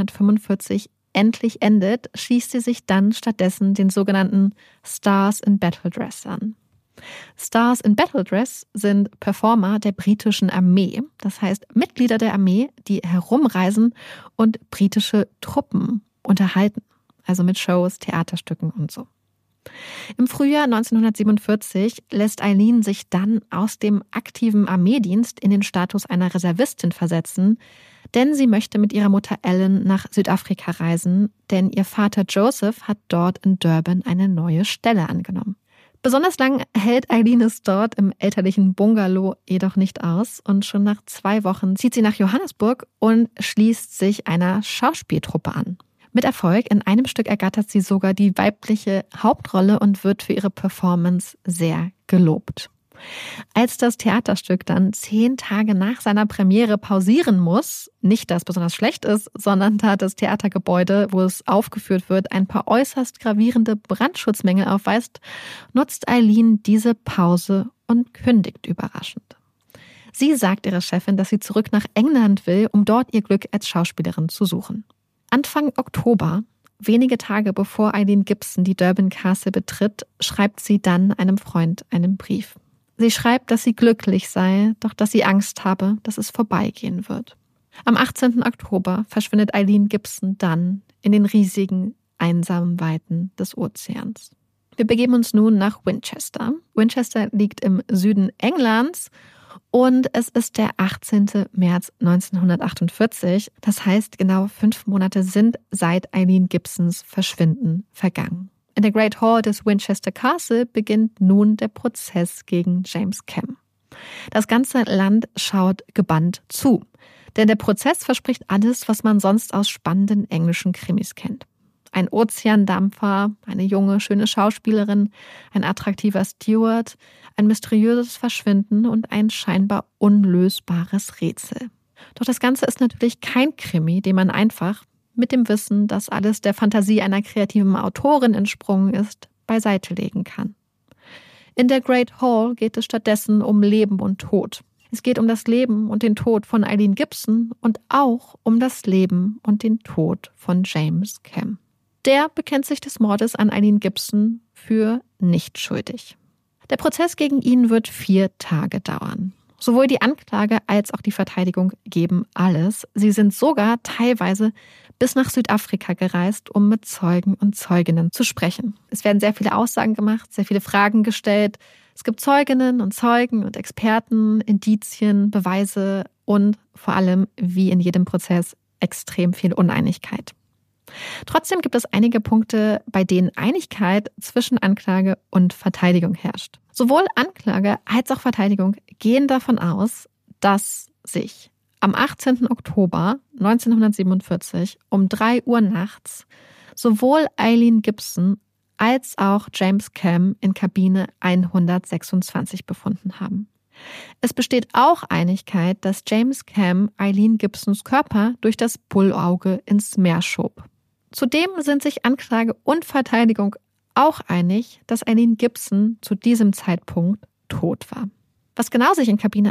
1945 endlich endet, schließt sie sich dann stattdessen den sogenannten Stars in Battle Dress an. Stars in Battle Dress sind Performer der britischen Armee, das heißt Mitglieder der Armee, die herumreisen und britische Truppen unterhalten, also mit Shows, Theaterstücken und so. Im Frühjahr 1947 lässt Eileen sich dann aus dem aktiven Armeedienst in den Status einer Reservistin versetzen, denn sie möchte mit ihrer Mutter Ellen nach Südafrika reisen, denn ihr Vater Joseph hat dort in Durban eine neue Stelle angenommen. Besonders lang hält Eileen es dort im elterlichen Bungalow jedoch nicht aus und schon nach 2 Wochen zieht sie nach Johannesburg und schließt sich einer Schauspieltruppe an. Mit Erfolg, in einem Stück ergattert sie sogar die weibliche Hauptrolle und wird für ihre Performance sehr gelobt. Als das Theaterstück dann 10 Tage nach seiner Premiere pausieren muss, nicht, dass es besonders schlecht ist, sondern da das Theatergebäude, wo es aufgeführt wird, ein paar äußerst gravierende Brandschutzmängel aufweist, nutzt Eileen diese Pause und kündigt überraschend. Sie sagt ihrer Chefin, dass sie zurück nach England will, um dort ihr Glück als Schauspielerin zu suchen. Anfang Oktober, wenige Tage bevor Eileen Gibson die Durban Castle betritt, schreibt sie dann einem Freund einen Brief. Sie schreibt, dass sie glücklich sei, doch dass sie Angst habe, dass es vorbeigehen wird. Am 18. Oktober verschwindet Eileen Gibson dann in den riesigen, einsamen Weiten des Ozeans. Wir begeben uns nun nach Winchester. Winchester liegt im Süden Englands und es ist der 18. März 1948. Das heißt, genau 5 Monate sind seit Eileen Gibsons Verschwinden vergangen. In der Great Hall des Winchester Castle beginnt nun der Prozess gegen James Cam. Das ganze Land schaut gebannt zu, denn der Prozess verspricht alles, was man sonst aus spannenden englischen Krimis kennt. Ein Ozeandampfer, eine junge, schöne Schauspielerin, ein attraktiver Steward, ein mysteriöses Verschwinden und ein scheinbar unlösbares Rätsel. Doch das Ganze ist natürlich kein Krimi, den man einfach mit dem Wissen, dass alles der Fantasie einer kreativen Autorin entsprungen ist, beiseite legen kann. In der Great Hall geht es stattdessen um Leben und Tod. Es geht um das Leben und den Tod von Eileen Gibson und auch um das Leben und den Tod von James Cam. Der bekennt sich des Mordes an Eileen Gibson für nicht schuldig. Der Prozess gegen ihn wird 4 Tage dauern. Sowohl die Anklage als auch die Verteidigung geben alles. Sie sind sogar teilweise bis nach Südafrika gereist, um mit Zeugen und Zeuginnen zu sprechen. Es werden sehr viele Aussagen gemacht, sehr viele Fragen gestellt. Es gibt Zeuginnen und Zeugen und Experten, Indizien, Beweise und vor allem, wie in jedem Prozess, extrem viel Uneinigkeit. Trotzdem gibt es einige Punkte, bei denen Einigkeit zwischen Anklage und Verteidigung herrscht. Sowohl Anklage als auch Verteidigung gehen davon aus, dass sich am 18. Oktober 1947 um 3 Uhr nachts sowohl Eileen Gibson als auch James Cam in Kabine 126 befunden haben. Es besteht auch Einigkeit, dass James Cam Eileen Gibsons Körper durch das Bullauge ins Meer schob. Zudem sind sich Anklage und Verteidigung auch einig, dass Eileen Gibson zu diesem Zeitpunkt tot war. Was genau sich in Kabine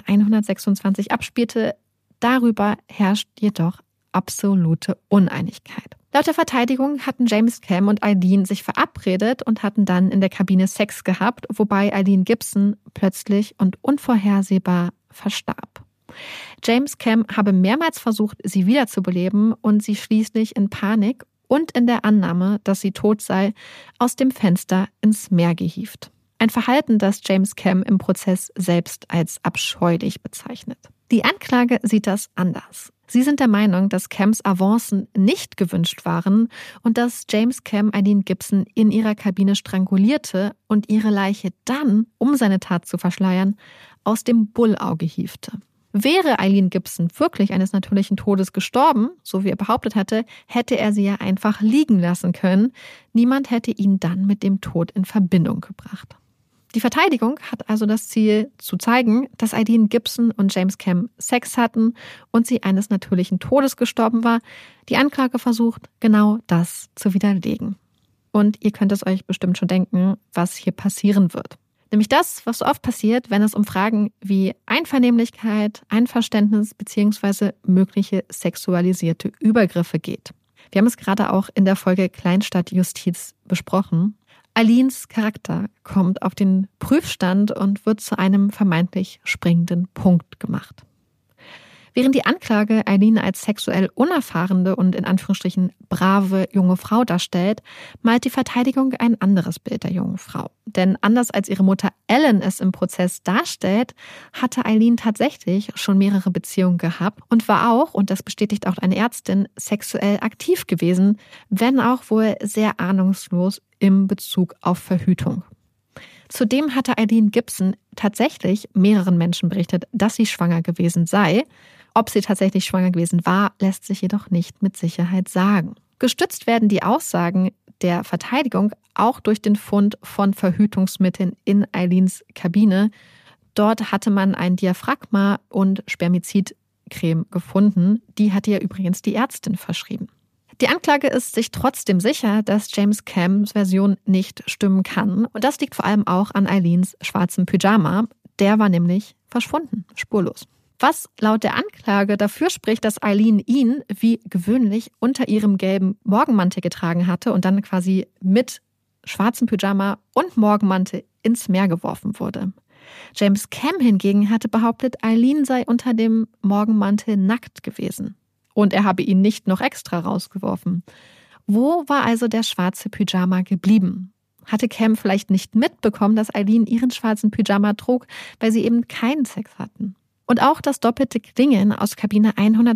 126 abspielte, darüber herrscht jedoch absolute Uneinigkeit. Laut der Verteidigung hatten James Cam und Eileen sich verabredet und hatten dann in der Kabine Sex gehabt, wobei Eileen Gibson plötzlich und unvorhersehbar verstarb. James Cam habe mehrmals versucht, sie wiederzubeleben und sie schließlich in Panik und in der Annahme, dass sie tot sei, aus dem Fenster ins Meer gehievt. Ein Verhalten, das James Cam im Prozess selbst als abscheulich bezeichnet. Die Anklage sieht das anders. Sie sind der Meinung, dass Cams Avancen nicht gewünscht waren und dass James Cam Eileen Gibson in ihrer Kabine strangulierte und ihre Leiche dann, um seine Tat zu verschleiern, aus dem Bullauge hievte. Wäre Eileen Gibson wirklich eines natürlichen Todes gestorben, so wie er behauptet hatte, hätte er sie ja einfach liegen lassen können. Niemand hätte ihn dann mit dem Tod in Verbindung gebracht. Die Verteidigung hat also das Ziel, zu zeigen, dass Eileen Gibson und James Cam Sex hatten und sie eines natürlichen Todes gestorben war. Die Anklage versucht, genau das zu widerlegen. Und ihr könnt es euch bestimmt schon denken, was hier passieren wird. Nämlich das, was so oft passiert, wenn es um Fragen wie Einvernehmlichkeit, Einverständnis bzw. mögliche sexualisierte Übergriffe geht. Wir haben es gerade auch in der Folge Kleinstadtjustiz besprochen. Eileens Charakter kommt auf den Prüfstand und wird zu einem vermeintlich springenden Punkt gemacht. Während die Anklage Eileen als sexuell unerfahrene und in Anführungsstrichen brave junge Frau darstellt, malt die Verteidigung ein anderes Bild der jungen Frau. Denn anders als ihre Mutter Ellen es im Prozess darstellt, hatte Eileen tatsächlich schon mehrere Beziehungen gehabt und war auch, und das bestätigt auch eine Ärztin, sexuell aktiv gewesen, wenn auch wohl sehr ahnungslos im Bezug auf Verhütung. Zudem hatte Eileen Gibson tatsächlich mehreren Menschen berichtet, dass sie schwanger gewesen sei. Ob sie tatsächlich schwanger gewesen war, lässt sich jedoch nicht mit Sicherheit sagen. Gestützt werden die Aussagen der Verteidigung auch durch den Fund von Verhütungsmitteln in Eileens Kabine. Dort hatte man ein Diaphragma und Spermizidcreme gefunden. Die hatte ihr übrigens die Ärztin verschrieben. Die Anklage ist sich trotzdem sicher, dass James Cams Version nicht stimmen kann. Und das liegt vor allem auch an Eileens schwarzem Pyjama. Der war nämlich verschwunden, spurlos. Was laut der Anklage dafür spricht, dass Eileen ihn, wie gewöhnlich, unter ihrem gelben Morgenmantel getragen hatte und dann quasi mit schwarzem Pyjama und Morgenmantel ins Meer geworfen wurde. James Cam hingegen hatte behauptet, Eileen sei unter dem Morgenmantel nackt gewesen. Und er habe ihn nicht noch extra rausgeworfen. Wo war also der schwarze Pyjama geblieben? Hatte Cam vielleicht nicht mitbekommen, dass Eileen ihren schwarzen Pyjama trug, weil sie eben keinen Sex hatten? Und auch das doppelte Klingeln aus Kabine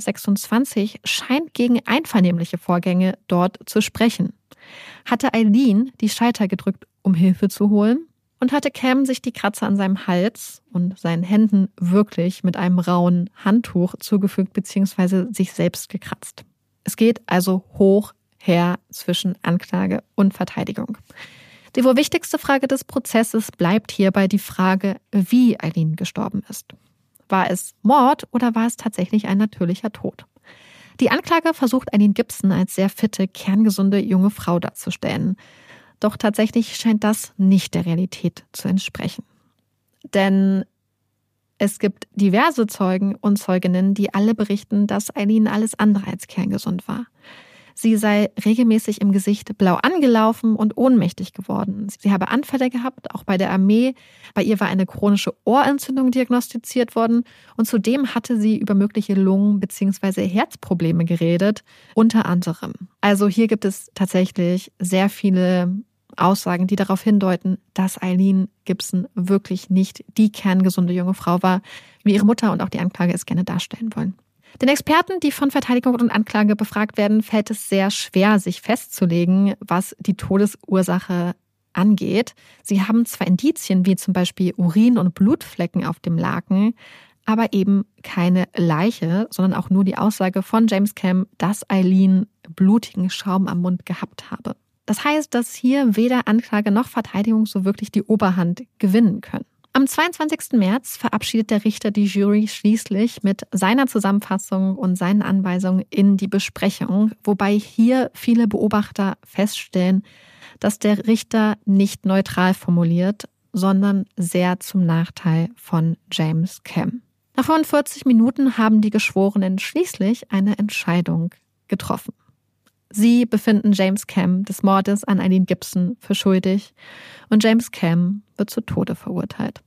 126 scheint gegen einvernehmliche Vorgänge dort zu sprechen. Hatte Eileen die Schalter gedrückt, um Hilfe zu holen? Und hatte Cam sich die Kratzer an seinem Hals und seinen Händen wirklich mit einem rauen Handtuch zugefügt bzw. sich selbst gekratzt? Es geht also hoch her zwischen Anklage und Verteidigung. Die wohl wichtigste Frage des Prozesses bleibt hierbei die Frage, wie Eileen gestorben ist. War es Mord oder war es tatsächlich ein natürlicher Tod? Die Anklage versucht Eileen Gibson als sehr fitte, kerngesunde junge Frau darzustellen. Doch tatsächlich scheint das nicht der Realität zu entsprechen. Denn es gibt diverse Zeugen und Zeuginnen, die alle berichten, dass Eileen alles andere als kerngesund war. Sie sei regelmäßig im Gesicht blau angelaufen und ohnmächtig geworden. Sie habe Anfälle gehabt, auch bei der Armee. Bei ihr war eine chronische Ohrentzündung diagnostiziert worden. Und zudem hatte sie über mögliche Lungen- bzw. Herzprobleme geredet, unter anderem. Also hier gibt es tatsächlich sehr viele Aussagen, die darauf hindeuten, dass Eileen Gibson wirklich nicht die kerngesunde junge Frau war, wie ihre Mutter und auch die Anklage es gerne darstellen wollen. Den Experten, die von Verteidigung und Anklage befragt werden, fällt es sehr schwer, sich festzulegen, was die Todesursache angeht. Sie haben zwar Indizien, wie zum Beispiel Urin- und Blutflecken auf dem Laken, aber eben keine Leiche, sondern auch nur die Aussage von James Cam, dass Eileen blutigen Schaum am Mund gehabt habe. Das heißt, dass hier weder Anklage noch Verteidigung so wirklich die Oberhand gewinnen können. Am 22. März verabschiedet der Richter die Jury schließlich mit seiner Zusammenfassung und seinen Anweisungen in die Besprechung, wobei hier viele Beobachter feststellen, dass der Richter nicht neutral formuliert, sondern sehr zum Nachteil von James Cam. Nach 45 Minuten haben die Geschworenen schließlich eine Entscheidung getroffen. Sie befinden James Cam des Mordes an Eileen Gibson für schuldig und James Cam wird zu Tode verurteilt.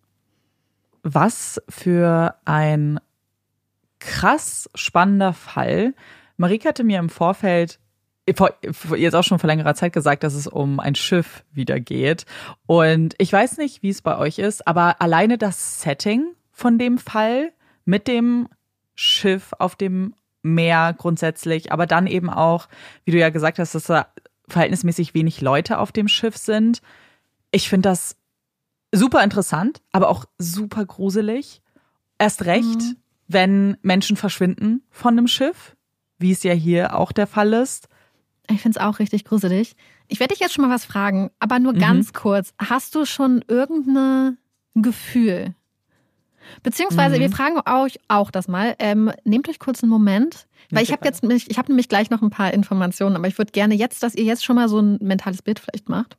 Was für ein krass spannender Fall. Marike hatte mir im Vorfeld, jetzt auch schon vor längerer Zeit gesagt, dass es um ein Schiff wieder geht. Und ich weiß nicht, wie es bei euch ist, aber alleine das Setting von dem Fall mit dem Schiff auf dem Meer grundsätzlich, aber dann eben auch, wie du ja gesagt hast, dass da verhältnismäßig wenig Leute auf dem Schiff sind. Ich finde das super interessant, aber auch super gruselig. Erst recht, wenn Menschen verschwinden von einem Schiff, wie es ja hier auch der Fall ist. Ich finde es auch richtig gruselig. Ich werde dich jetzt schon mal was fragen, aber nur ganz kurz. Hast du schon irgendein Gefühl? Beziehungsweise, wir fragen euch auch das mal. Nehmt euch kurz einen Moment, weil ich habe nämlich gleich noch ein paar Informationen, aber ich würde gerne jetzt, dass ihr jetzt schon mal so ein mentales Bild vielleicht macht.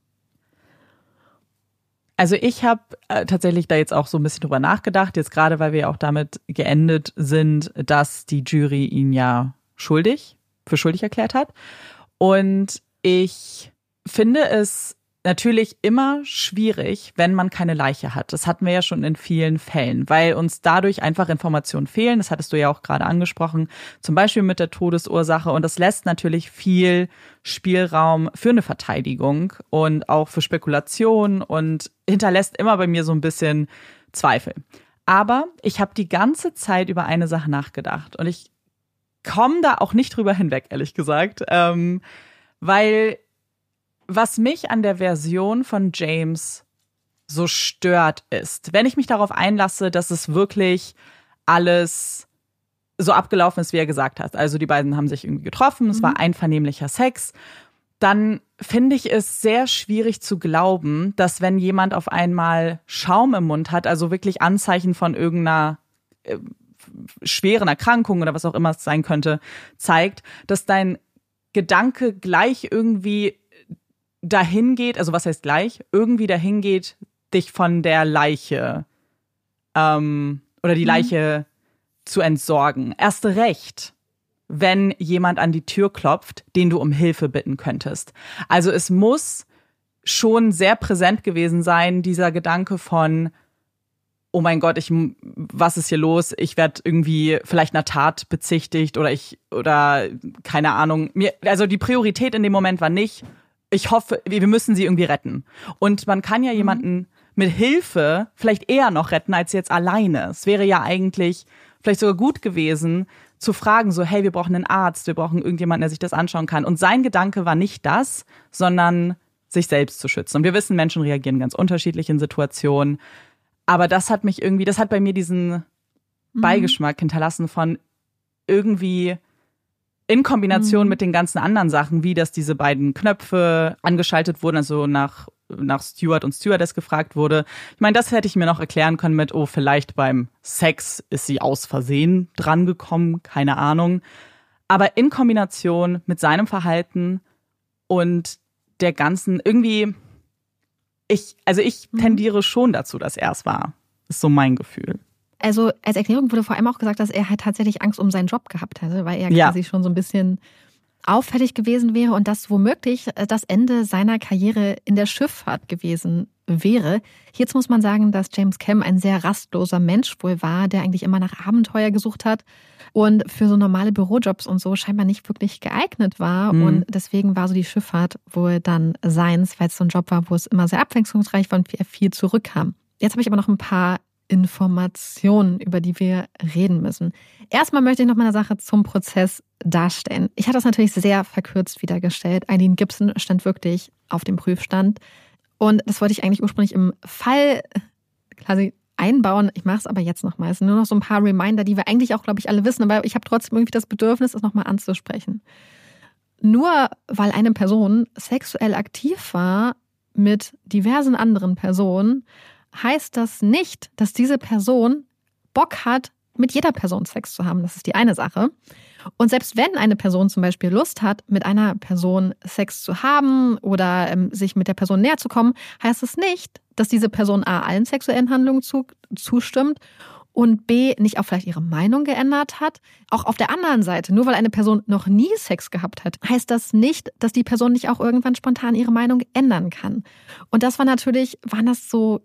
Also ich habe tatsächlich da jetzt auch so ein bisschen drüber nachgedacht, jetzt gerade, weil wir auch damit geendet sind, dass die Jury ihn ja für schuldig erklärt hat. Und ich finde es natürlich immer schwierig, wenn man keine Leiche hat. Das hatten wir ja schon in vielen Fällen, weil uns dadurch einfach Informationen fehlen. Das hattest du ja auch gerade angesprochen, zum Beispiel mit der Todesursache. Und das lässt natürlich viel Spielraum für eine Verteidigung und auch für Spekulation und hinterlässt immer bei mir so ein bisschen Zweifel. Aber ich habe die ganze Zeit über eine Sache nachgedacht und ich komme da auch nicht drüber hinweg, ehrlich gesagt, weil was mich an der Version von James so stört, ist, wenn ich mich darauf einlasse, dass es wirklich alles so abgelaufen ist, wie er gesagt hat. Also die beiden haben sich irgendwie getroffen, es war einvernehmlicher Sex. Dann finde ich es sehr schwierig zu glauben, dass wenn jemand auf einmal Schaum im Mund hat, also wirklich Anzeichen von irgendeiner schweren Erkrankung oder was auch immer es sein könnte, zeigt, dass dein Gedanke gleich irgendwie dahin geht, also was heißt gleich, irgendwie dahin geht, dich von der Leiche oder die Leiche zu entsorgen. Erst recht, wenn jemand an die Tür klopft, den du um Hilfe bitten könntest. Also es muss schon sehr präsent gewesen sein, dieser Gedanke von, oh mein Gott, was ist hier los? Ich werde irgendwie vielleicht einer Tat bezichtigt oder keine Ahnung. Also die Priorität in dem Moment war nicht, ich hoffe, wir müssen sie irgendwie retten. Und man kann ja jemanden mit Hilfe vielleicht eher noch retten als jetzt alleine. Es wäre ja eigentlich vielleicht sogar gut gewesen, zu fragen, so, hey, wir brauchen einen Arzt, wir brauchen irgendjemanden, der sich das anschauen kann. Und sein Gedanke war nicht das, sondern sich selbst zu schützen. Und wir wissen, Menschen reagieren ganz unterschiedlich in Situationen. Aber das hat bei mir diesen Beigeschmack hinterlassen von irgendwie in Kombination mit den ganzen anderen Sachen, wie dass diese beiden Knöpfe angeschaltet wurden, also nach Steward und Stewardess gefragt wurde. Ich meine, das hätte ich mir noch erklären können mit, oh, vielleicht beim Sex ist sie aus Versehen drangekommen, keine Ahnung. Aber in Kombination mit seinem Verhalten und der ganzen, irgendwie, ich tendiere schon dazu, dass er es war. Ist so mein Gefühl. Also als Erklärung wurde vor allem auch gesagt, dass er halt tatsächlich Angst um seinen Job gehabt hätte, weil er quasi schon so ein bisschen auffällig gewesen wäre und das womöglich das Ende seiner Karriere in der Schifffahrt gewesen wäre. Hierzu muss man sagen, dass James Cam ein sehr rastloser Mensch wohl war, der eigentlich immer nach Abenteuer gesucht hat und für so normale Bürojobs und so scheinbar nicht wirklich geeignet war. Und deswegen war so die Schifffahrt wohl dann seins, weil es so ein Job war, wo es immer sehr abwechslungsreich war und er viel zurückkam. Jetzt habe ich aber noch ein paar Informationen, über die wir reden müssen. Erstmal möchte ich noch mal eine Sache zum Prozess darstellen. Ich hatte das natürlich sehr verkürzt wiedergestellt. Eileen Gibson stand wirklich auf dem Prüfstand. Und das wollte ich eigentlich ursprünglich im Fall quasi einbauen. Ich mache es aber jetzt nochmal. Es sind nur noch so ein paar Reminder, die wir eigentlich auch, glaube ich, alle wissen. Aber ich habe trotzdem irgendwie das Bedürfnis, es nochmal anzusprechen. Nur weil eine Person sexuell aktiv war mit diversen anderen Personen, heißt das nicht, dass diese Person Bock hat, mit jeder Person Sex zu haben. Das ist die eine Sache. Und selbst wenn eine Person zum Beispiel Lust hat, mit einer Person Sex zu haben oder sich mit der Person näher zu kommen, heißt es nicht, dass diese Person A, allen sexuellen Handlungen zustimmt und B, nicht auch vielleicht ihre Meinung geändert hat. Auch auf der anderen Seite, nur weil eine Person noch nie Sex gehabt hat, heißt das nicht, dass die Person nicht auch irgendwann spontan ihre Meinung ändern kann. Und das waren das so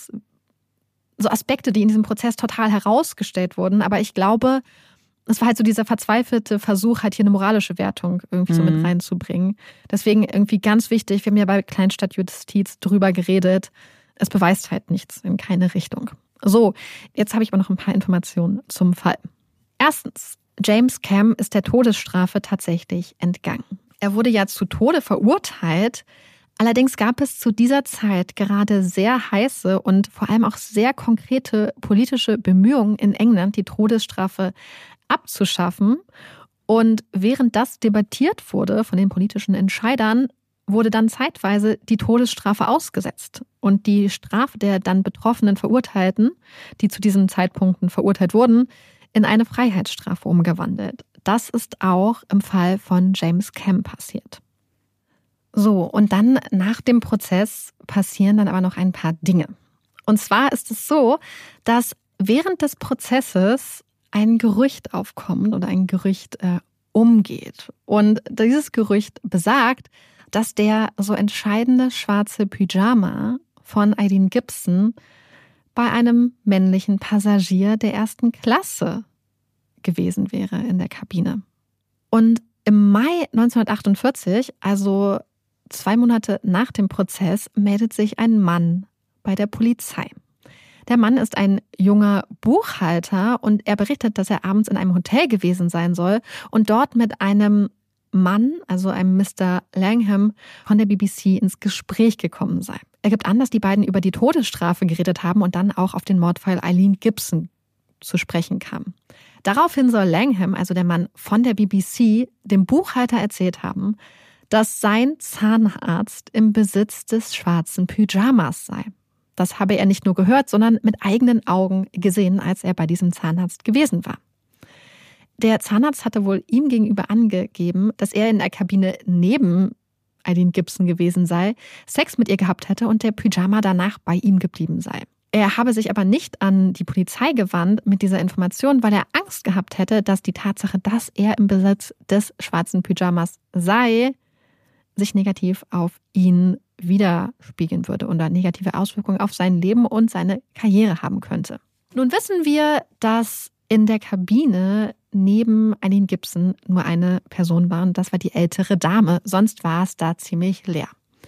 Aspekte, die in diesem Prozess total herausgestellt wurden. Aber ich glaube, es war halt so dieser verzweifelte Versuch, halt hier eine moralische Wertung irgendwie so mit reinzubringen. Deswegen irgendwie ganz wichtig, wir haben ja bei Kleinstadtjustiz drüber geredet, es beweist halt nichts in keine Richtung. So, jetzt habe ich aber noch ein paar Informationen zum Fall. Erstens, James Cam ist der Todesstrafe tatsächlich entgangen. Er wurde ja zu Tode verurteilt. Allerdings gab es zu dieser Zeit gerade sehr heiße und vor allem auch sehr konkrete politische Bemühungen in England, die Todesstrafe abzuschaffen. Und während das debattiert wurde von den politischen Entscheidern, wurde dann zeitweise die Todesstrafe ausgesetzt. Und die Strafe der dann betroffenen Verurteilten, die zu diesen Zeitpunkten verurteilt wurden, in eine Freiheitsstrafe umgewandelt. Das ist auch im Fall von James Cam passiert. So, und dann nach dem Prozess passieren dann aber noch ein paar Dinge. Und zwar ist es so, dass während des Prozesses ein Gerücht aufkommt oder ein Gerücht umgeht. Und dieses Gerücht besagt, dass der so entscheidende schwarze Pyjama von Eileen Gibson bei einem männlichen Passagier der 1. Klasse gewesen wäre in der Kabine. Und im Mai 1948, also 2 Monate nach dem Prozess, meldet sich ein Mann bei der Polizei. Der Mann ist ein junger Buchhalter und er berichtet, dass er abends in einem Hotel gewesen sein soll und dort mit einem Mann, also einem Mr. Langham von der BBC, ins Gespräch gekommen sei. Er gibt an, dass die beiden über die Todesstrafe geredet haben und dann auch auf den Mordfall Eileen Gibson zu sprechen kam. Daraufhin soll Langham, also der Mann von der BBC, dem Buchhalter erzählt haben, dass sein Zahnarzt im Besitz des schwarzen Pyjamas sei. Das habe er nicht nur gehört, sondern mit eigenen Augen gesehen, als er bei diesem Zahnarzt gewesen war. Der Zahnarzt hatte wohl ihm gegenüber angegeben, dass er in der Kabine neben Eileen Gibson gewesen sei, Sex mit ihr gehabt hätte und der Pyjama danach bei ihm geblieben sei. Er habe sich aber nicht an die Polizei gewandt mit dieser Information, weil er Angst gehabt hätte, dass die Tatsache, dass er im Besitz des schwarzen Pyjamas sei, sich negativ auf ihn widerspiegeln würde oder negative Auswirkungen auf sein Leben und seine Karriere haben könnte. Nun wissen wir, dass in der Kabine neben Eileen Gibson nur eine Person war und das war die ältere Dame. Sonst war es da ziemlich leer.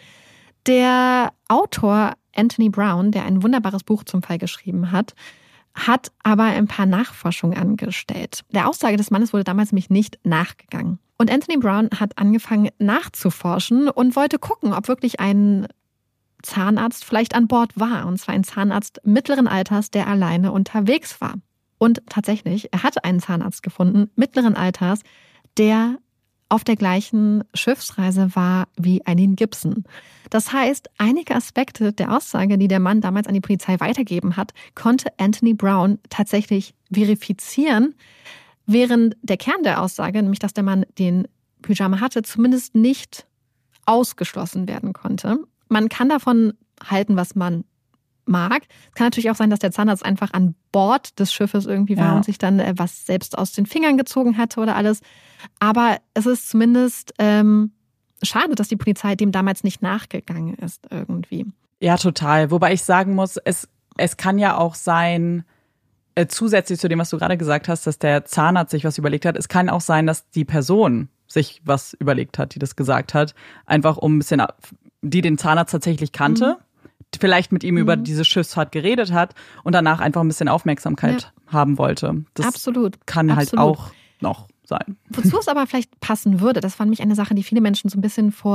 Der Autor Anthony Brown, der ein wunderbares Buch zum Fall geschrieben hat aber ein paar Nachforschungen angestellt. Der Aussage des Mannes wurde damals nämlich nicht nachgegangen. Und Anthony Brown hat angefangen nachzuforschen und wollte gucken, ob wirklich ein Zahnarzt vielleicht an Bord war. Und zwar ein Zahnarzt mittleren Alters, der alleine unterwegs war. Und tatsächlich, er hatte einen Zahnarzt gefunden, mittleren Alters, der auf der gleichen Schiffsreise war wie Eileen Gibson. Das heißt, einige Aspekte der Aussage, die der Mann damals an die Polizei weitergegeben hat, konnte Anthony Brown tatsächlich verifizieren, während der Kern der Aussage, nämlich dass der Mann den Pyjama hatte, zumindest nicht ausgeschlossen werden konnte. Man kann davon halten, was man mag. Es kann natürlich auch sein, dass der Zahnarzt einfach an Bord des Schiffes irgendwie war und sich dann was selbst aus den Fingern gezogen hatte oder alles. Aber es ist zumindest schade, dass die Polizei dem damals nicht nachgegangen ist irgendwie. Ja, total. Wobei ich sagen muss, es kann ja auch sein, zusätzlich zu dem, was du gerade gesagt hast, dass der Zahnarzt sich was überlegt hat, es kann auch sein, dass die Person sich was überlegt hat, die das gesagt hat, einfach um ein bisschen, die den Zahnarzt tatsächlich kannte, vielleicht mit ihm über diese Schiffsfahrt geredet hat und danach einfach ein bisschen Aufmerksamkeit haben wollte. Das kann halt auch noch sein. Wozu es aber vielleicht passen würde, das war nämlich eine Sache, die viele Menschen so ein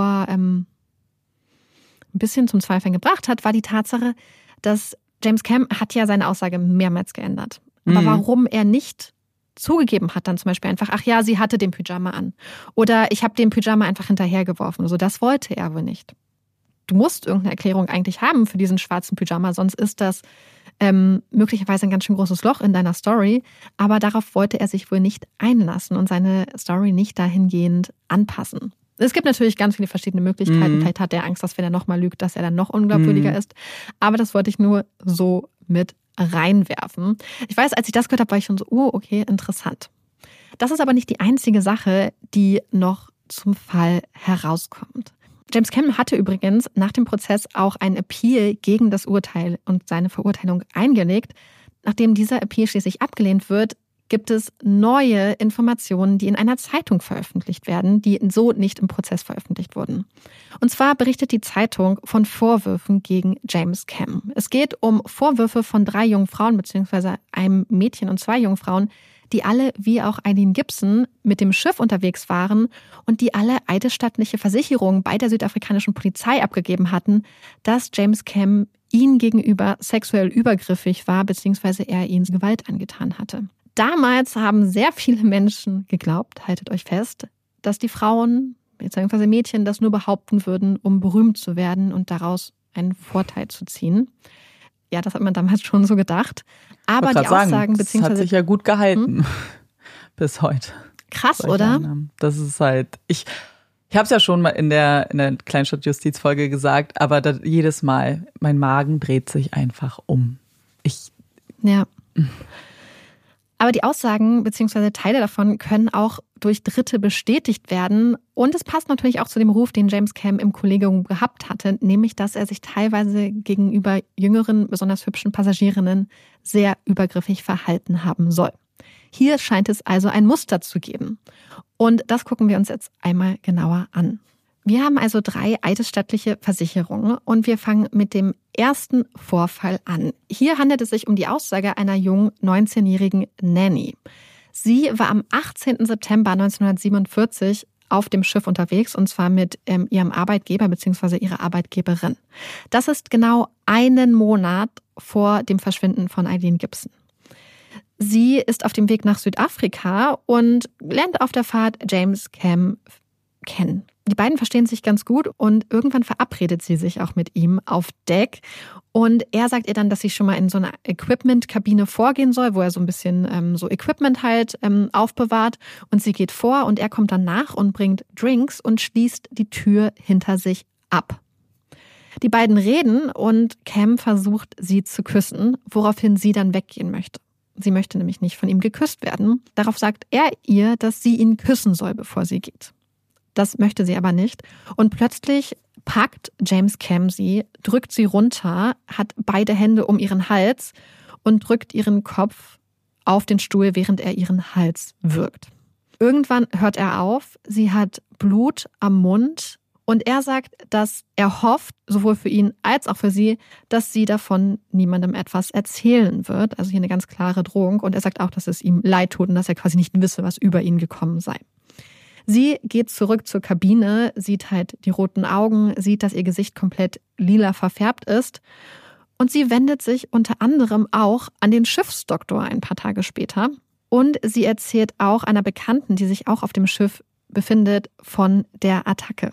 bisschen zum Zweifeln gebracht hat, war die Tatsache, dass James Cam hat ja seine Aussage mehrmals geändert. Aber warum er nicht zugegeben hat, dann zum Beispiel einfach, ach ja, sie hatte den Pyjama an. Oder ich habe den Pyjama einfach hinterhergeworfen. Also das wollte er wohl nicht. Du musst irgendeine Erklärung eigentlich haben für diesen schwarzen Pyjama, sonst ist das möglicherweise ein ganz schön großes Loch in deiner Story. Aber darauf wollte er sich wohl nicht einlassen und seine Story nicht dahingehend anpassen. Es gibt natürlich ganz viele verschiedene Möglichkeiten. Vielleicht hat er Angst, dass wenn er nochmal lügt, dass er dann noch unglaubwürdiger ist. Aber das wollte ich nur so mit reinwerfen. Ich weiß, als ich das gehört habe, war ich schon so, okay, interessant. Das ist aber nicht die einzige Sache, die noch zum Fall herauskommt. James Cam hatte übrigens nach dem Prozess auch einen Appeal gegen das Urteil und seine Verurteilung eingelegt. Nachdem dieser Appeal schließlich abgelehnt wird, gibt es neue Informationen, die in einer Zeitung veröffentlicht werden, die so nicht im Prozess veröffentlicht wurden. Und zwar berichtet die Zeitung von Vorwürfen gegen James Cam. Es geht um Vorwürfe von 3 jungen Frauen bzw. einem Mädchen und 2 jungen Frauen, die alle, wie auch Eileen Gibson, mit dem Schiff unterwegs waren und die alle eidesstattliche Versicherungen bei der südafrikanischen Polizei abgegeben hatten, dass James Cam ihnen gegenüber sexuell übergriffig war bzw. er ihnen Gewalt angetan hatte. Damals haben sehr viele Menschen geglaubt, haltet euch fest, dass die Frauen bzw. Mädchen das nur behaupten würden, um berühmt zu werden und daraus einen Vorteil zu ziehen. Ja, das hat man damals schon so gedacht. Aber die Aussagen beziehungsweise... Das hat sich ja gut gehalten bis heute. Krass, oder? Das ist halt... Ich habe es ja schon mal in der Kleinstadt-Justiz-Folge gesagt, aber jedes Mal, mein Magen dreht sich einfach um. Ja. Aber die Aussagen bzw. Teile davon können auch durch Dritte bestätigt werden. Und es passt natürlich auch zu dem Ruf, den James Cam im Kollegium gehabt hatte, nämlich, dass er sich teilweise gegenüber jüngeren, besonders hübschen Passagierinnen sehr übergriffig verhalten haben soll. Hier scheint es also ein Muster zu geben. Und das gucken wir uns jetzt einmal genauer an. Wir haben also 3 eidesstattliche Versicherungen und wir fangen mit dem ersten Vorfall an. Hier handelt es sich um die Aussage einer jungen 19-jährigen Nanny. Sie war am 18. September 1947 auf dem Schiff unterwegs, und zwar mit ihrem Arbeitgeber bzw. ihrer Arbeitgeberin. Das ist genau 1 Monat vor dem Verschwinden von Eileen Gibson. Sie ist auf dem Weg nach Südafrika und lernt auf der Fahrt James Cam kennen. Die beiden verstehen sich ganz gut und irgendwann verabredet sie sich auch mit ihm auf Deck. Und er sagt ihr dann, dass sie schon mal in so einer Equipment-Kabine vorgehen soll, wo er so ein bisschen so Equipment halt aufbewahrt. Und sie geht vor und er kommt dann nach und bringt Drinks und schließt die Tür hinter sich ab. Die beiden reden und Cam versucht, sie zu küssen, woraufhin sie dann weggehen möchte. Sie möchte nämlich nicht von ihm geküsst werden. Darauf sagt er ihr, dass sie ihn küssen soll, bevor sie geht. Das möchte sie aber nicht. Und plötzlich packt James Cam sie, drückt sie runter, hat beide Hände um ihren Hals und drückt ihren Kopf auf den Stuhl, während er ihren Hals würgt. Irgendwann hört er auf, sie hat Blut am Mund und er sagt, dass er hofft, sowohl für ihn als auch für sie, dass sie davon niemandem etwas erzählen wird. Also hier eine ganz klare Drohung. Und er sagt auch, dass es ihm leid tut und dass er quasi nicht wisse, was über ihn gekommen sei. Sie geht zurück zur Kabine, sieht halt die roten Augen, sieht, dass ihr Gesicht komplett lila verfärbt ist. Und sie wendet sich unter anderem auch an den Schiffsdoktor ein paar Tage später. Und sie erzählt auch einer Bekannten, die sich auch auf dem Schiff befindet, von der Attacke.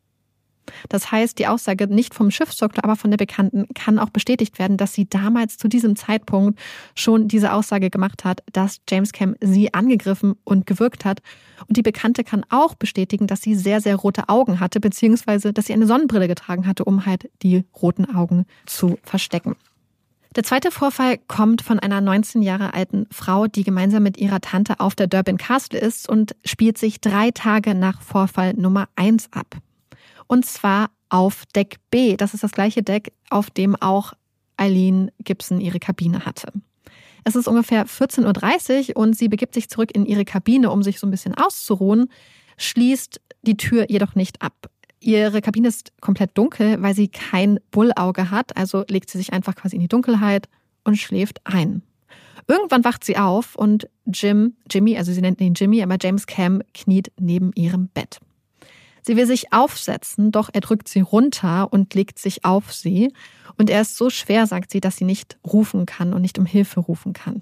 Das heißt, die Aussage nicht vom Schiffsdoktor, aber von der Bekannten kann auch bestätigt werden, dass sie damals zu diesem Zeitpunkt schon diese Aussage gemacht hat, dass James Cam sie angegriffen und gewürgt hat. Und die Bekannte kann auch bestätigen, dass sie sehr, sehr rote Augen hatte, beziehungsweise dass sie eine Sonnenbrille getragen hatte, um halt die roten Augen zu verstecken. Der zweite Vorfall kommt von einer 19 Jahre alten Frau, die gemeinsam mit ihrer Tante auf der Durban Castle ist und spielt sich 3 Tage nach Vorfall Nummer 1 ab. Und zwar auf Deck B. Das ist das gleiche Deck, auf dem auch Eileen Gibson ihre Kabine hatte. Es ist ungefähr 14:30 Uhr und sie begibt sich zurück in ihre Kabine, um sich so ein bisschen auszuruhen, schließt die Tür jedoch nicht ab. Ihre Kabine ist komplett dunkel, weil sie kein Bullauge hat, also legt sie sich einfach quasi in die Dunkelheit und schläft ein. Irgendwann wacht sie auf und Jimmy, also sie nennt ihn Jimmy, aber James Cam kniet neben ihrem Bett. Sie will sich aufsetzen, doch er drückt sie runter und legt sich auf sie. Und er ist so schwer, sagt sie, dass sie nicht rufen kann und nicht um Hilfe rufen kann.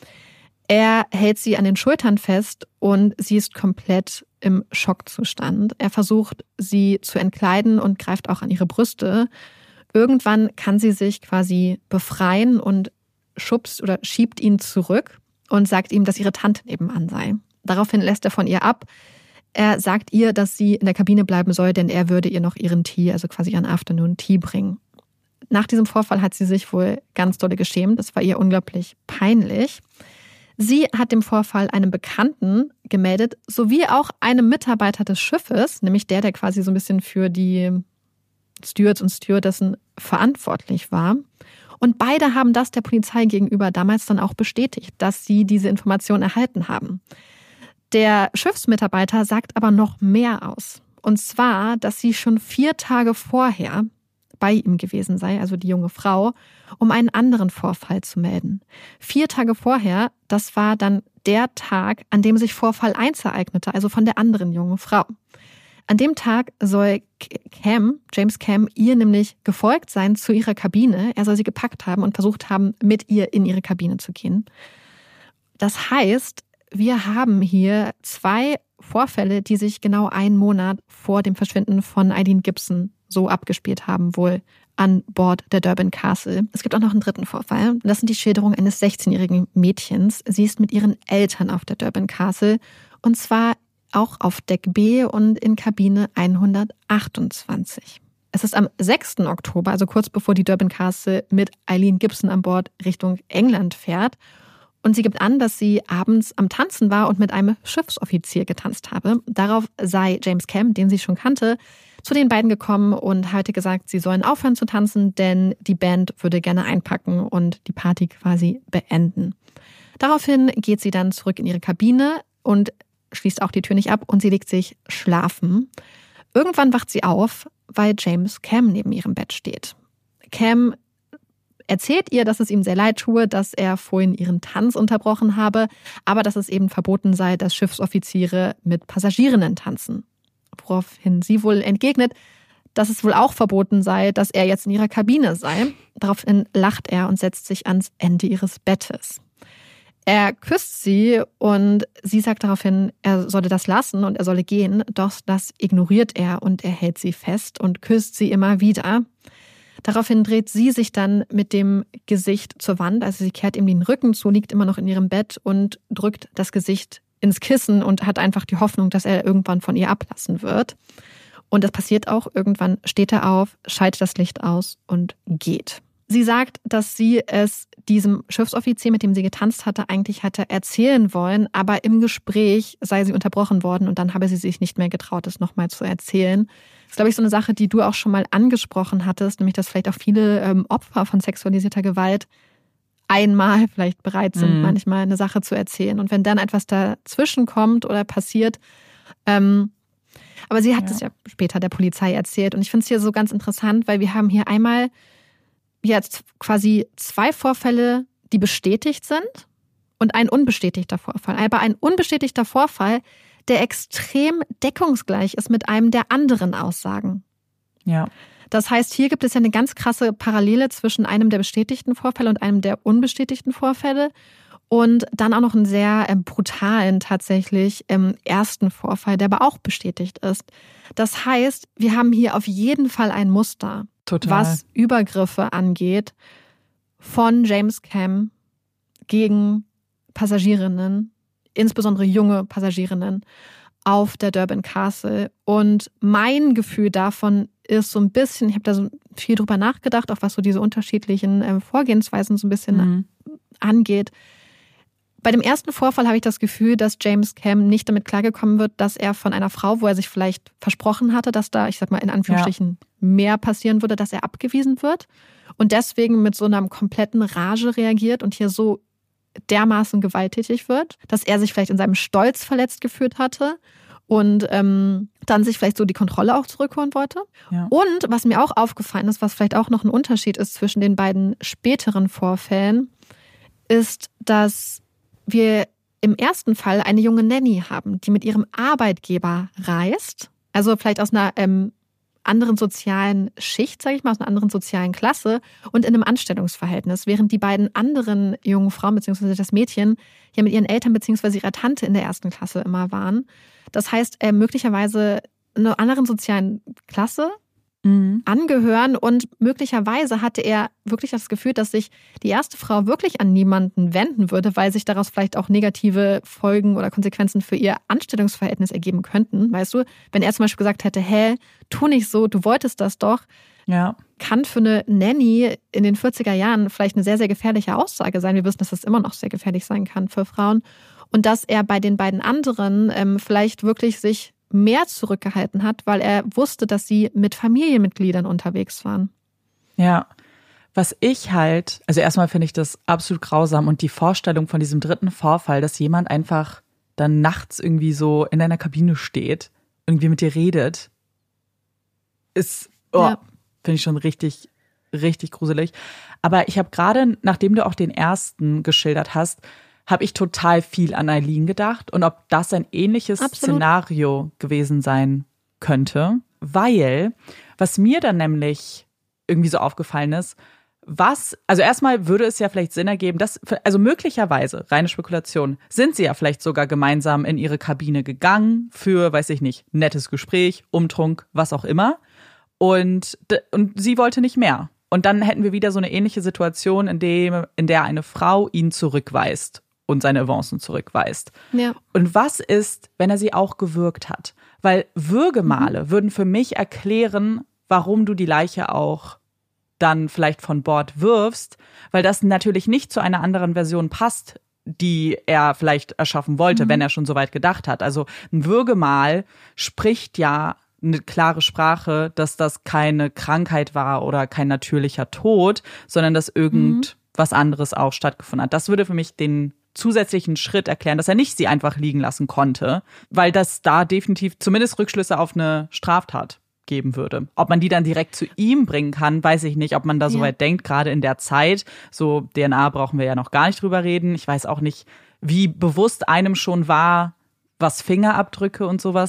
Er hält sie an den Schultern fest und sie ist komplett im Schockzustand. Er versucht, sie zu entkleiden und greift auch an ihre Brüste. Irgendwann kann sie sich quasi befreien und schubst oder schiebt ihn zurück und sagt ihm, dass ihre Tante nebenan sei. Daraufhin lässt er von ihr ab. Er sagt ihr, dass sie in der Kabine bleiben soll, denn er würde ihr noch ihren Tee, also quasi ihren Afternoon Tea bringen. Nach diesem Vorfall hat sie sich wohl ganz doll geschämt. Das war ihr unglaublich peinlich. Sie hat dem Vorfall einem Bekannten gemeldet, sowie auch einem Mitarbeiter des Schiffes, nämlich der quasi so ein bisschen für die Stewards und Stewardessen verantwortlich war. Und beide haben das der Polizei gegenüber damals dann auch bestätigt, dass sie diese Information erhalten haben. Der Schiffsmitarbeiter sagt aber noch mehr aus. Und zwar, dass sie schon 4 Tage vorher bei ihm gewesen sei, also die junge Frau, um einen anderen Vorfall zu melden. 4 Tage vorher, das war dann der Tag, an dem sich Vorfall 1 ereignete, also von der anderen jungen Frau. An dem Tag soll James Cam, ihr nämlich gefolgt sein zu ihrer Kabine. Er soll sie gepackt haben und versucht haben, mit ihr in ihre Kabine zu gehen. Das heißt, wir haben hier 2 Vorfälle, die sich genau 1 Monat vor dem Verschwinden von Eileen Gibson so abgespielt haben, wohl an Bord der Durban Castle. Es gibt auch noch einen 3. Vorfall. Das sind die Schilderungen eines 16-jährigen Mädchens. Sie ist mit ihren Eltern auf der Durban Castle und zwar auch auf Deck B und in Kabine 128. Es ist am 6. Oktober, also kurz bevor die Durban Castle mit Eileen Gibson an Bord Richtung England fährt. Und sie gibt an, dass sie abends am Tanzen war und mit einem Schiffsoffizier getanzt habe. Darauf sei James Cam, den sie schon kannte, zu den beiden gekommen und hatte gesagt, sie sollen aufhören zu tanzen, denn die Band würde gerne einpacken und die Party quasi beenden. Daraufhin geht sie dann zurück in ihre Kabine und schließt auch die Tür nicht ab und sie legt sich schlafen. Irgendwann wacht sie auf, weil James Cam neben ihrem Bett steht. Cam erzählt ihr, dass es ihm sehr leid tue, dass er vorhin ihren Tanz unterbrochen habe, aber dass es eben verboten sei, dass Schiffsoffiziere mit Passagierinnen tanzen. woraufhin sie wohl entgegnet, dass es wohl auch verboten sei, dass er jetzt in ihrer Kabine sei. Daraufhin lacht er und setzt sich ans Ende ihres Bettes. Er küsst sie und sie sagt daraufhin, er solle das lassen und er solle gehen. Doch das ignoriert er und er hält sie fest und küsst sie immer wieder. Daraufhin dreht sie sich dann mit dem Gesicht zur Wand. Also sie kehrt ihm den Rücken zu, liegt immer noch in ihrem Bett und drückt das Gesicht ins Kissen und hat einfach die Hoffnung, dass er irgendwann von ihr ablassen wird. Und das passiert auch. Irgendwann steht er auf, schaltet das Licht aus und geht. Sie sagt, dass sie es diesem Schiffsoffizier, mit dem sie getanzt hatte, eigentlich hatte erzählen wollen, aber im Gespräch sei sie unterbrochen worden und dann habe sie sich nicht mehr getraut, es nochmal zu erzählen. Das ist, glaube ich, so eine Sache, die du auch schon mal angesprochen hattest, nämlich, dass vielleicht auch viele Opfer von sexualisierter Gewalt einmal vielleicht bereit sind, manchmal eine Sache zu erzählen. Und wenn dann etwas dazwischen kommt oder passiert, aber sie hat es ja später der Polizei erzählt. Und ich finde es hier so ganz interessant, weil wir haben hier einmal jetzt quasi 2 Vorfälle, die bestätigt sind und ein unbestätigter Vorfall. Aber ein unbestätigter Vorfall, der extrem deckungsgleich ist mit einem der anderen Aussagen. Ja. Das heißt, hier gibt es ja eine ganz krasse Parallele zwischen einem der bestätigten Vorfälle und einem der unbestätigten Vorfälle. Und dann auch noch einen sehr brutalen tatsächlich ersten Vorfall, der aber auch bestätigt ist. Das heißt, wir haben hier auf jeden Fall ein Muster, was Übergriffe angeht, von James Cam gegen Passagierinnen, insbesondere junge Passagierinnen auf der Durban Castle. Und mein Gefühl davon ist so ein bisschen, ich habe da so viel drüber nachgedacht, auch was so diese unterschiedlichen Vorgehensweisen so ein bisschen angeht. Bei dem ersten Vorfall habe ich das Gefühl, dass James Cam nicht damit klargekommen wird, dass er von einer Frau, wo er sich vielleicht versprochen hatte, dass da, ich sag mal in Anführungsstrichen, mehr passieren würde, dass er abgewiesen wird und deswegen mit so einer kompletten Rage reagiert und hier so dermaßen gewalttätig wird, dass er sich vielleicht in seinem Stolz verletzt gefühlt hatte und dann sich vielleicht so die Kontrolle auch zurückholen wollte. Ja. Und was mir auch aufgefallen ist, was vielleicht auch noch ein Unterschied ist zwischen den beiden späteren Vorfällen, ist, dass wir im ersten Fall eine junge Nanny haben, die mit ihrem Arbeitgeber reist, also vielleicht aus einer anderen sozialen Schicht, sage ich mal, aus einer anderen sozialen Klasse und in einem Anstellungsverhältnis, während die beiden anderen jungen Frauen bzw. das Mädchen ja mit ihren Eltern bzw. ihrer Tante in der ersten Klasse immer waren. Das heißt, möglicherweise in einer anderen sozialen Klasse angehören und möglicherweise hatte er wirklich das Gefühl, dass sich die erste Frau wirklich an niemanden wenden würde, weil sich daraus vielleicht auch negative Folgen oder Konsequenzen für ihr Anstellungsverhältnis ergeben könnten. Weißt du, wenn er zum Beispiel gesagt hätte, tu nicht so, du wolltest das doch, kann für eine Nanny in den 40er Jahren vielleicht eine sehr, sehr gefährliche Aussage sein. Wir wissen, dass das immer noch sehr gefährlich sein kann für Frauen. Und dass er bei den beiden anderen vielleicht wirklich sich mehr zurückgehalten hat, weil er wusste, dass sie mit Familienmitgliedern unterwegs waren. Ja, was ich halt, also erstmal finde ich das absolut grausam und die Vorstellung von diesem dritten Vorfall, dass jemand einfach dann nachts irgendwie so in deiner Kabine steht, irgendwie mit dir redet, ist, finde ich schon richtig, richtig gruselig. Aber ich habe gerade, nachdem du auch den ersten geschildert hast, habe ich total viel an Eileen gedacht und ob das ein ähnliches Szenario gewesen sein könnte. Weil, was mir dann nämlich irgendwie so aufgefallen ist, also erstmal würde es ja vielleicht Sinn ergeben, also möglicherweise, reine Spekulation, sind sie ja vielleicht sogar gemeinsam in ihre Kabine gegangen für, weiß ich nicht, nettes Gespräch, Umtrunk, was auch immer. Und sie wollte nicht mehr. Und dann hätten wir wieder so eine ähnliche Situation, in der eine Frau ihn zurückweist und seine Avancen zurückweist. Ja. Und was ist, wenn er sie auch gewürgt hat? Weil Würgemale würden für mich erklären, warum du die Leiche auch dann vielleicht von Bord wirfst, weil das natürlich nicht zu einer anderen Version passt, die er vielleicht erschaffen wollte, wenn er schon so weit gedacht hat. Also ein Würgemal spricht ja eine klare Sprache, dass das keine Krankheit war oder kein natürlicher Tod, sondern dass irgendwas anderes auch stattgefunden hat. Das würde für mich den zusätzlichen Schritt erklären, dass er nicht sie einfach liegen lassen konnte, weil das da definitiv zumindest Rückschlüsse auf eine Straftat geben würde. Ob man die dann direkt zu ihm bringen kann, weiß ich nicht, ob man da so weit denkt, gerade in der Zeit. So DNA brauchen wir ja noch gar nicht drüber reden. Ich weiß auch nicht, wie bewusst einem schon war, was Fingerabdrücke und sowas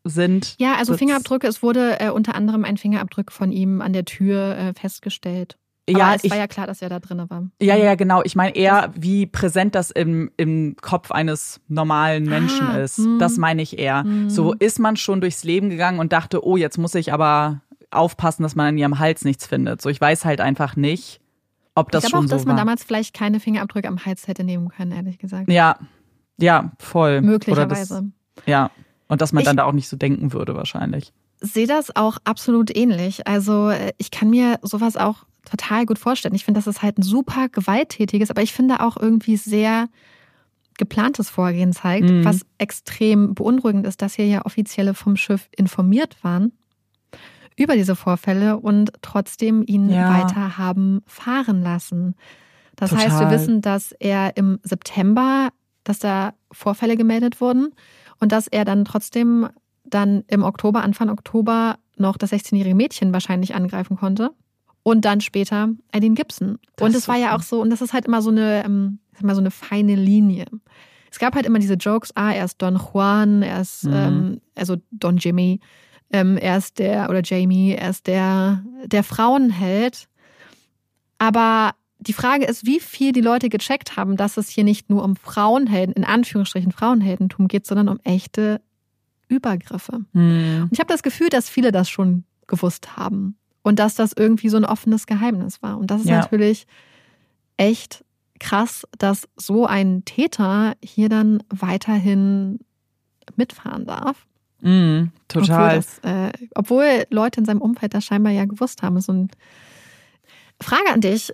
sind. Ja, also Fingerabdrücke, es wurde unter anderem ein Fingerabdruck von ihm an der Tür festgestellt. Aber Ja, es war ja klar, dass er da drin war. Ja, genau. Ich meine eher, wie präsent das im Kopf eines normalen Menschen ist. Das meine ich eher. So ist man schon durchs Leben gegangen und dachte, oh, jetzt muss ich aber aufpassen, dass man an ihrem Hals nichts findet. So, ich weiß halt einfach nicht, ob das schon so war. Ich glaube auch, dass man damals vielleicht keine Fingerabdrücke am Hals hätte nehmen können, ehrlich gesagt. Ja, voll. Möglicherweise. Und dass man dann da auch nicht so denken würde wahrscheinlich. Sehe das auch absolut ähnlich. Also ich kann mir sowas auch total gut vorstellen. Ich finde, das ist halt ein super gewalttätiges, aber ich finde auch irgendwie sehr geplantes Vorgehen zeigt, was extrem beunruhigend ist, dass hier ja Offizielle vom Schiff informiert waren über diese Vorfälle und trotzdem ihn weiter haben fahren lassen. Das heißt, wir wissen, dass er im September, dass da Vorfälle gemeldet wurden und dass er dann trotzdem dann im Oktober, Anfang Oktober noch das 16-jährige Mädchen wahrscheinlich angreifen konnte. Und dann später Eileen Gibson. Und es war ja auch so, und das ist halt immer so eine feine Linie. Es gab halt immer diese Jokes, er ist Don Juan, er ist, also Don Jimmy, er ist Jamie, er ist der Frauenheld. Aber die Frage ist, wie viel die Leute gecheckt haben, dass es hier nicht nur um Frauenhelden, in Anführungsstrichen Frauenheldentum geht, sondern um echte Übergriffe. Und ich habe das Gefühl, dass viele das schon gewusst haben. Und dass das irgendwie so ein offenes Geheimnis war. Und das ist natürlich echt krass, dass so ein Täter hier dann weiterhin mitfahren darf. Total. Obwohl Leute in seinem Umfeld das scheinbar ja gewusst haben. So eine Frage an dich.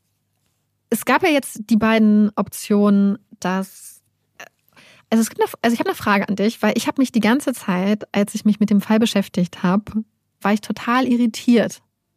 Es gab ja jetzt die beiden Optionen, dass ich habe eine Frage an dich, weil ich habe mich die ganze Zeit, als ich mich mit dem Fall beschäftigt habe, war ich total irritiert,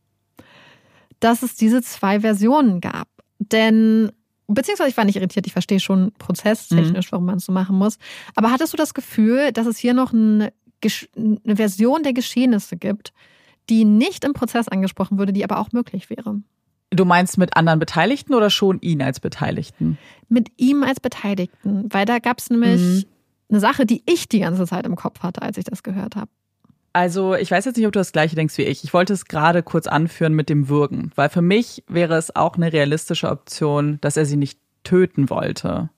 dass es diese zwei Versionen gab. Beziehungsweise ich war nicht irritiert, ich verstehe schon prozesstechnisch, warum man es so machen muss. Aber hattest du das Gefühl, dass es hier noch eine Version der Geschehnisse gibt, die nicht im Prozess angesprochen würde, die aber auch möglich wäre? Du meinst mit anderen Beteiligten oder schon ihn als Beteiligten? Mit ihm als Beteiligten, weil da gab es nämlich eine Sache, die ich die ganze Zeit im Kopf hatte, als ich das gehört habe. Also ich weiß jetzt nicht, ob du das Gleiche denkst wie ich. Ich wollte es gerade kurz anführen mit dem Würgen, weil für mich wäre es auch eine realistische Option, dass er sie nicht töten wollte,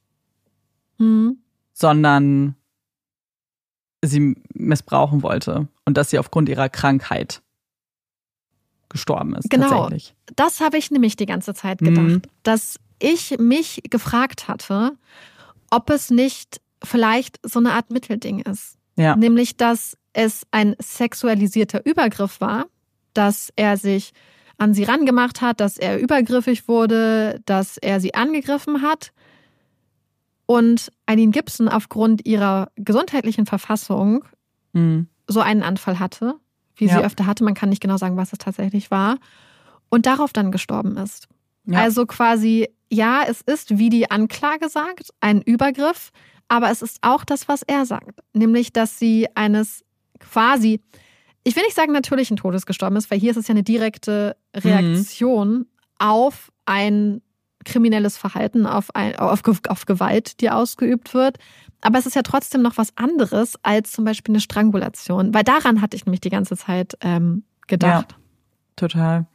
sondern sie missbrauchen wollte und dass sie aufgrund ihrer Krankheit gestorben ist. Genau, tatsächlich. Das habe ich nämlich die ganze Zeit gedacht, dass ich mich gefragt hatte, ob es nicht vielleicht so eine Art Mittelding ist. Ja. Nämlich, dass es ein sexualisierter Übergriff war, dass er sich an sie rangemacht hat, dass er übergriffig wurde, dass er sie angegriffen hat und Eileen Gibson aufgrund ihrer gesundheitlichen Verfassung so einen Anfall hatte, wie sie öfter hatte. Man kann nicht genau sagen, was es tatsächlich war. Und darauf dann gestorben ist. Ja. Also quasi, ja, es ist, wie die Anklage sagt, ein Übergriff, aber es ist auch das, was er sagt. Nämlich, dass sie eines quasi, ich will nicht sagen natürlichen Todes gestorben ist, weil hier ist es ja eine direkte Reaktion auf ein kriminelles Verhalten, auf Gewalt, die ausgeübt wird. Aber es ist ja trotzdem noch was anderes als zum Beispiel eine Strangulation. Weil daran hatte ich nämlich die ganze Zeit gedacht. Ja, total.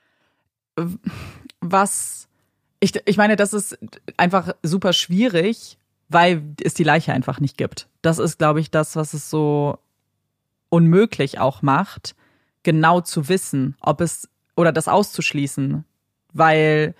Ich meine, das ist einfach super schwierig, weil es die Leiche einfach nicht gibt. Das ist, glaube ich, das, was es so unmöglich auch macht, genau zu wissen, ob es oder das auszuschließen. Weil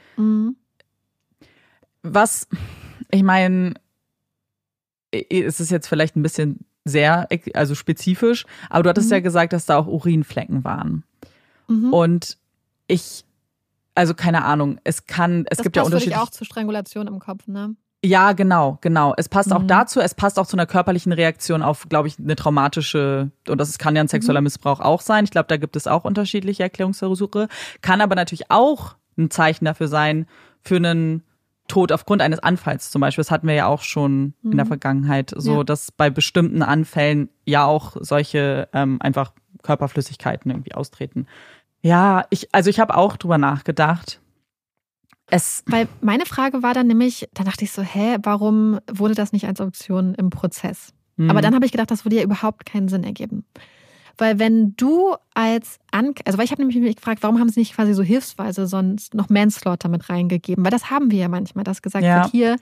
ich meine, es ist jetzt vielleicht ein bisschen sehr, also spezifisch, aber du hattest ja gesagt, dass da auch Urinflecken waren. Und also keine Ahnung, es gibt ja unterschiedliche. Das passt auch zur Strangulation im Kopf, ne? Ja, genau. Es passt auch dazu, es passt auch zu einer körperlichen Reaktion auf, glaube ich, eine traumatische, und das kann ja ein sexueller Missbrauch auch sein. Ich glaube, da gibt es auch unterschiedliche Erklärungsversuche. Kann aber natürlich auch ein Zeichen dafür sein, für einen Tod aufgrund eines Anfalls zum Beispiel. Das hatten wir ja auch schon in der Vergangenheit, so dass bei bestimmten Anfällen ja auch solche einfach Körperflüssigkeiten irgendwie austreten. Ja, ich habe auch drüber nachgedacht. Weil meine Frage war dann nämlich, da dachte ich so, warum wurde das nicht als Option im Prozess Aber dann habe ich gedacht, das würde ja überhaupt keinen Sinn ergeben. Weil wenn du weil ich habe nämlich mich gefragt, warum haben sie nicht quasi so hilfsweise sonst noch Manslaughter mit reingegeben? Weil das haben wir ja manchmal, dass gesagt wird, hier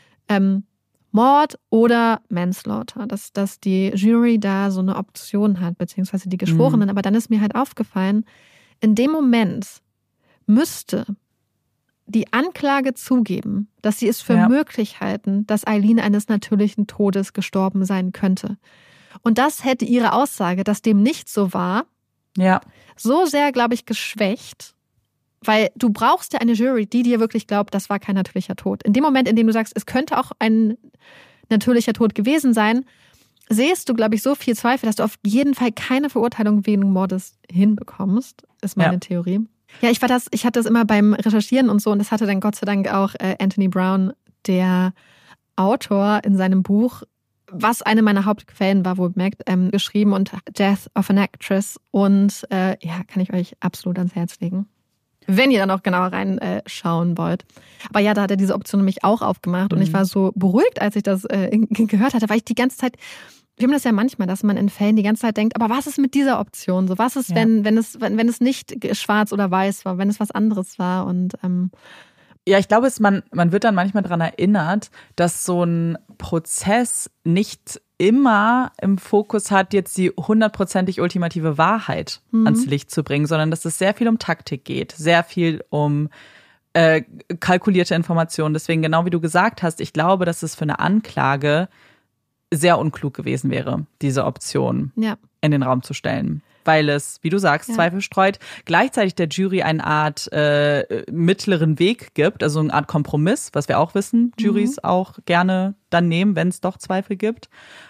Mord oder Manslaughter, dass die Jury da so eine Option hat, beziehungsweise die Geschworenen. Aber dann ist mir halt aufgefallen, in dem Moment müsste die Anklage zugeben, dass sie es für möglich halten, dass Eileen eines natürlichen Todes gestorben sein könnte. Und das hätte ihre Aussage, dass dem nicht so war, so sehr, glaube ich, geschwächt, weil du brauchst ja eine Jury, die dir wirklich glaubt, das war kein natürlicher Tod. In dem Moment, in dem du sagst, es könnte auch ein natürlicher Tod gewesen sein, siehst du, glaube ich, so viel Zweifel, dass du auf jeden Fall keine Verurteilung wegen Mordes hinbekommst, ist meine Theorie. Ja, ich hatte das immer beim Recherchieren und so, und das hatte dann Gott sei Dank auch Anthony Brown, der Autor, in seinem Buch, was eine meiner Hauptquellen war, wohlgemerkt, geschrieben, und Death of an Actress. Und kann ich euch absolut ans Herz legen, wenn ihr dann auch genauer reinschauen wollt. Aber ja, da hat er diese Option nämlich auch aufgemacht. Und ich war so beruhigt, als ich das gehört hatte, weil ich die ganze Zeit, wir haben das ja manchmal, dass man in Fällen die ganze Zeit denkt, aber was ist mit dieser Option? So, was ist, wenn es nicht schwarz oder weiß war, wenn es was anderes war? Und ja, ich glaube, man wird dann manchmal daran erinnert, dass so ein Prozess nicht immer im Fokus hat, jetzt die 100%ig ultimative Wahrheit ans Licht zu bringen, sondern dass es sehr viel um Taktik geht, sehr viel um kalkulierte Informationen. Deswegen, genau wie du gesagt hast, ich glaube, dass es für eine Anklage sehr unklug gewesen wäre, diese Option in den Raum zu stellen. Weil es, wie du sagst, Zweifel streut, gleichzeitig der Jury eine Art mittleren Weg gibt, also eine Art Kompromiss, was wir auch wissen, Jurys auch gerne dann nehmen, wenn es doch Zweifel gibt.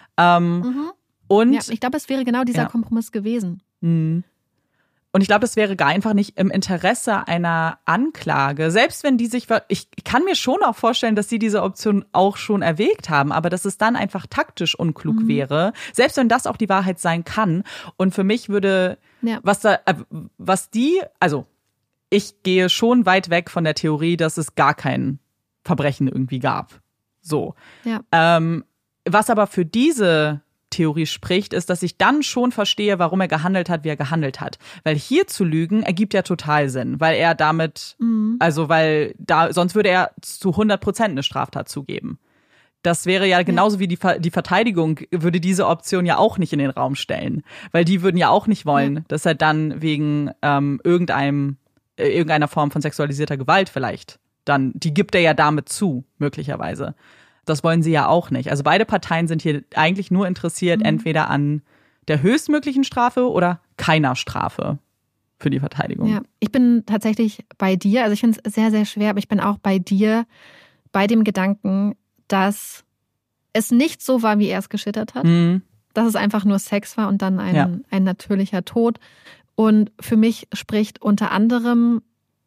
Und ich glaube, es wäre genau dieser Kompromiss gewesen. Und ich glaube, das wäre gar einfach nicht im Interesse einer Anklage, selbst wenn die sich, ich kann mir schon auch vorstellen, dass sie diese Option auch schon erwägt haben, aber dass es dann einfach taktisch unklug wäre, selbst wenn das auch die Wahrheit sein kann. Und für mich würde, also ich gehe schon weit weg von der Theorie, dass es gar kein Verbrechen irgendwie gab. So. Was aber für diese Theorie spricht, ist, dass ich dann schon verstehe, warum er gehandelt hat, wie er gehandelt hat. Weil hier zu lügen ergibt ja total Sinn, weil er damit, sonst würde er zu 100% eine Straftat zugeben. Das wäre ja genauso wie die Verteidigung würde diese Option ja auch nicht in den Raum stellen, weil die würden ja auch nicht wollen, dass er dann wegen irgendeiner Form von sexualisierter Gewalt vielleicht dann, die gibt er ja damit zu, möglicherweise. Das wollen sie ja auch nicht. Also beide Parteien sind hier eigentlich nur interessiert, entweder an der höchstmöglichen Strafe oder keiner Strafe für die Verteidigung. Ja, ich bin tatsächlich bei dir. Also ich finde es sehr, sehr schwer, aber ich bin auch bei dir bei dem Gedanken, dass es nicht so war, wie er es geschildert hat. Dass es einfach nur Sex war und dann ein natürlicher Tod. Und für mich spricht unter anderem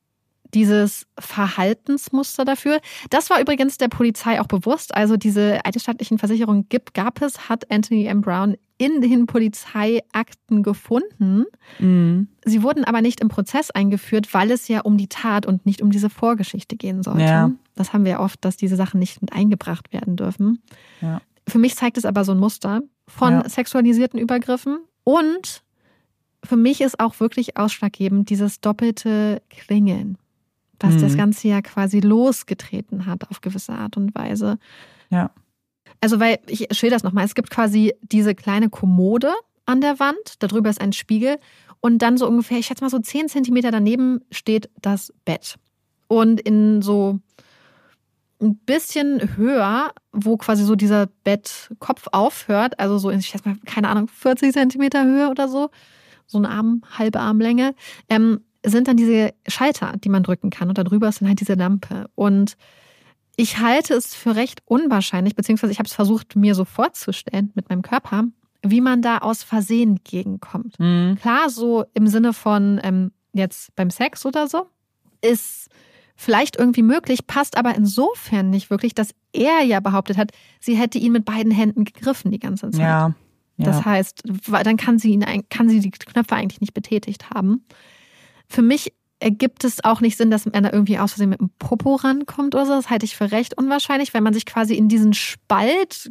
dieses Verhaltensmuster dafür. Das war übrigens der Polizei auch bewusst. Also diese eidesstattlichen Versicherungen gab es, hat Anthony M. Brown in den Polizeiakten gefunden. Sie wurden aber nicht im Prozess eingeführt, weil es ja um die Tat und nicht um diese Vorgeschichte gehen sollte. Ja. Das haben wir oft, dass diese Sachen nicht mit eingebracht werden dürfen. Ja. Für mich zeigt es aber so ein Muster von sexualisierten Übergriffen. Und für mich ist auch wirklich ausschlaggebend dieses doppelte Klingeln, was das Ganze ja quasi losgetreten hat auf gewisse Art und Weise. Ja. Also, weil, ich schilder das nochmal, es gibt quasi diese kleine Kommode an der Wand, darüber ist ein Spiegel und dann so ungefähr, ich schätze mal so 10 Zentimeter daneben steht das Bett. Und in so ein bisschen höher, wo quasi so dieser Bettkopf aufhört, also so in, ich schätze mal, keine Ahnung, 40 Zentimeter Höhe oder so eine halbe Armlänge, sind dann diese Schalter, die man drücken kann. Und darüber ist dann halt diese Lampe. Und ich halte es für recht unwahrscheinlich, beziehungsweise ich habe es versucht, mir so vorzustellen mit meinem Körper, wie man da aus Versehen gegenkommt. Klar, so im Sinne von jetzt beim Sex oder so, ist vielleicht irgendwie möglich, passt aber insofern nicht wirklich, dass er ja behauptet hat, sie hätte ihn mit beiden Händen gegriffen die ganze Zeit. Ja. Das heißt, dann kann sie die Knöpfe eigentlich nicht betätigt haben. Für mich ergibt es auch nicht Sinn, dass er da irgendwie aus Versehen mit dem Popo rankommt oder so. Das halte ich für recht unwahrscheinlich, weil man sich quasi in diesen Spalt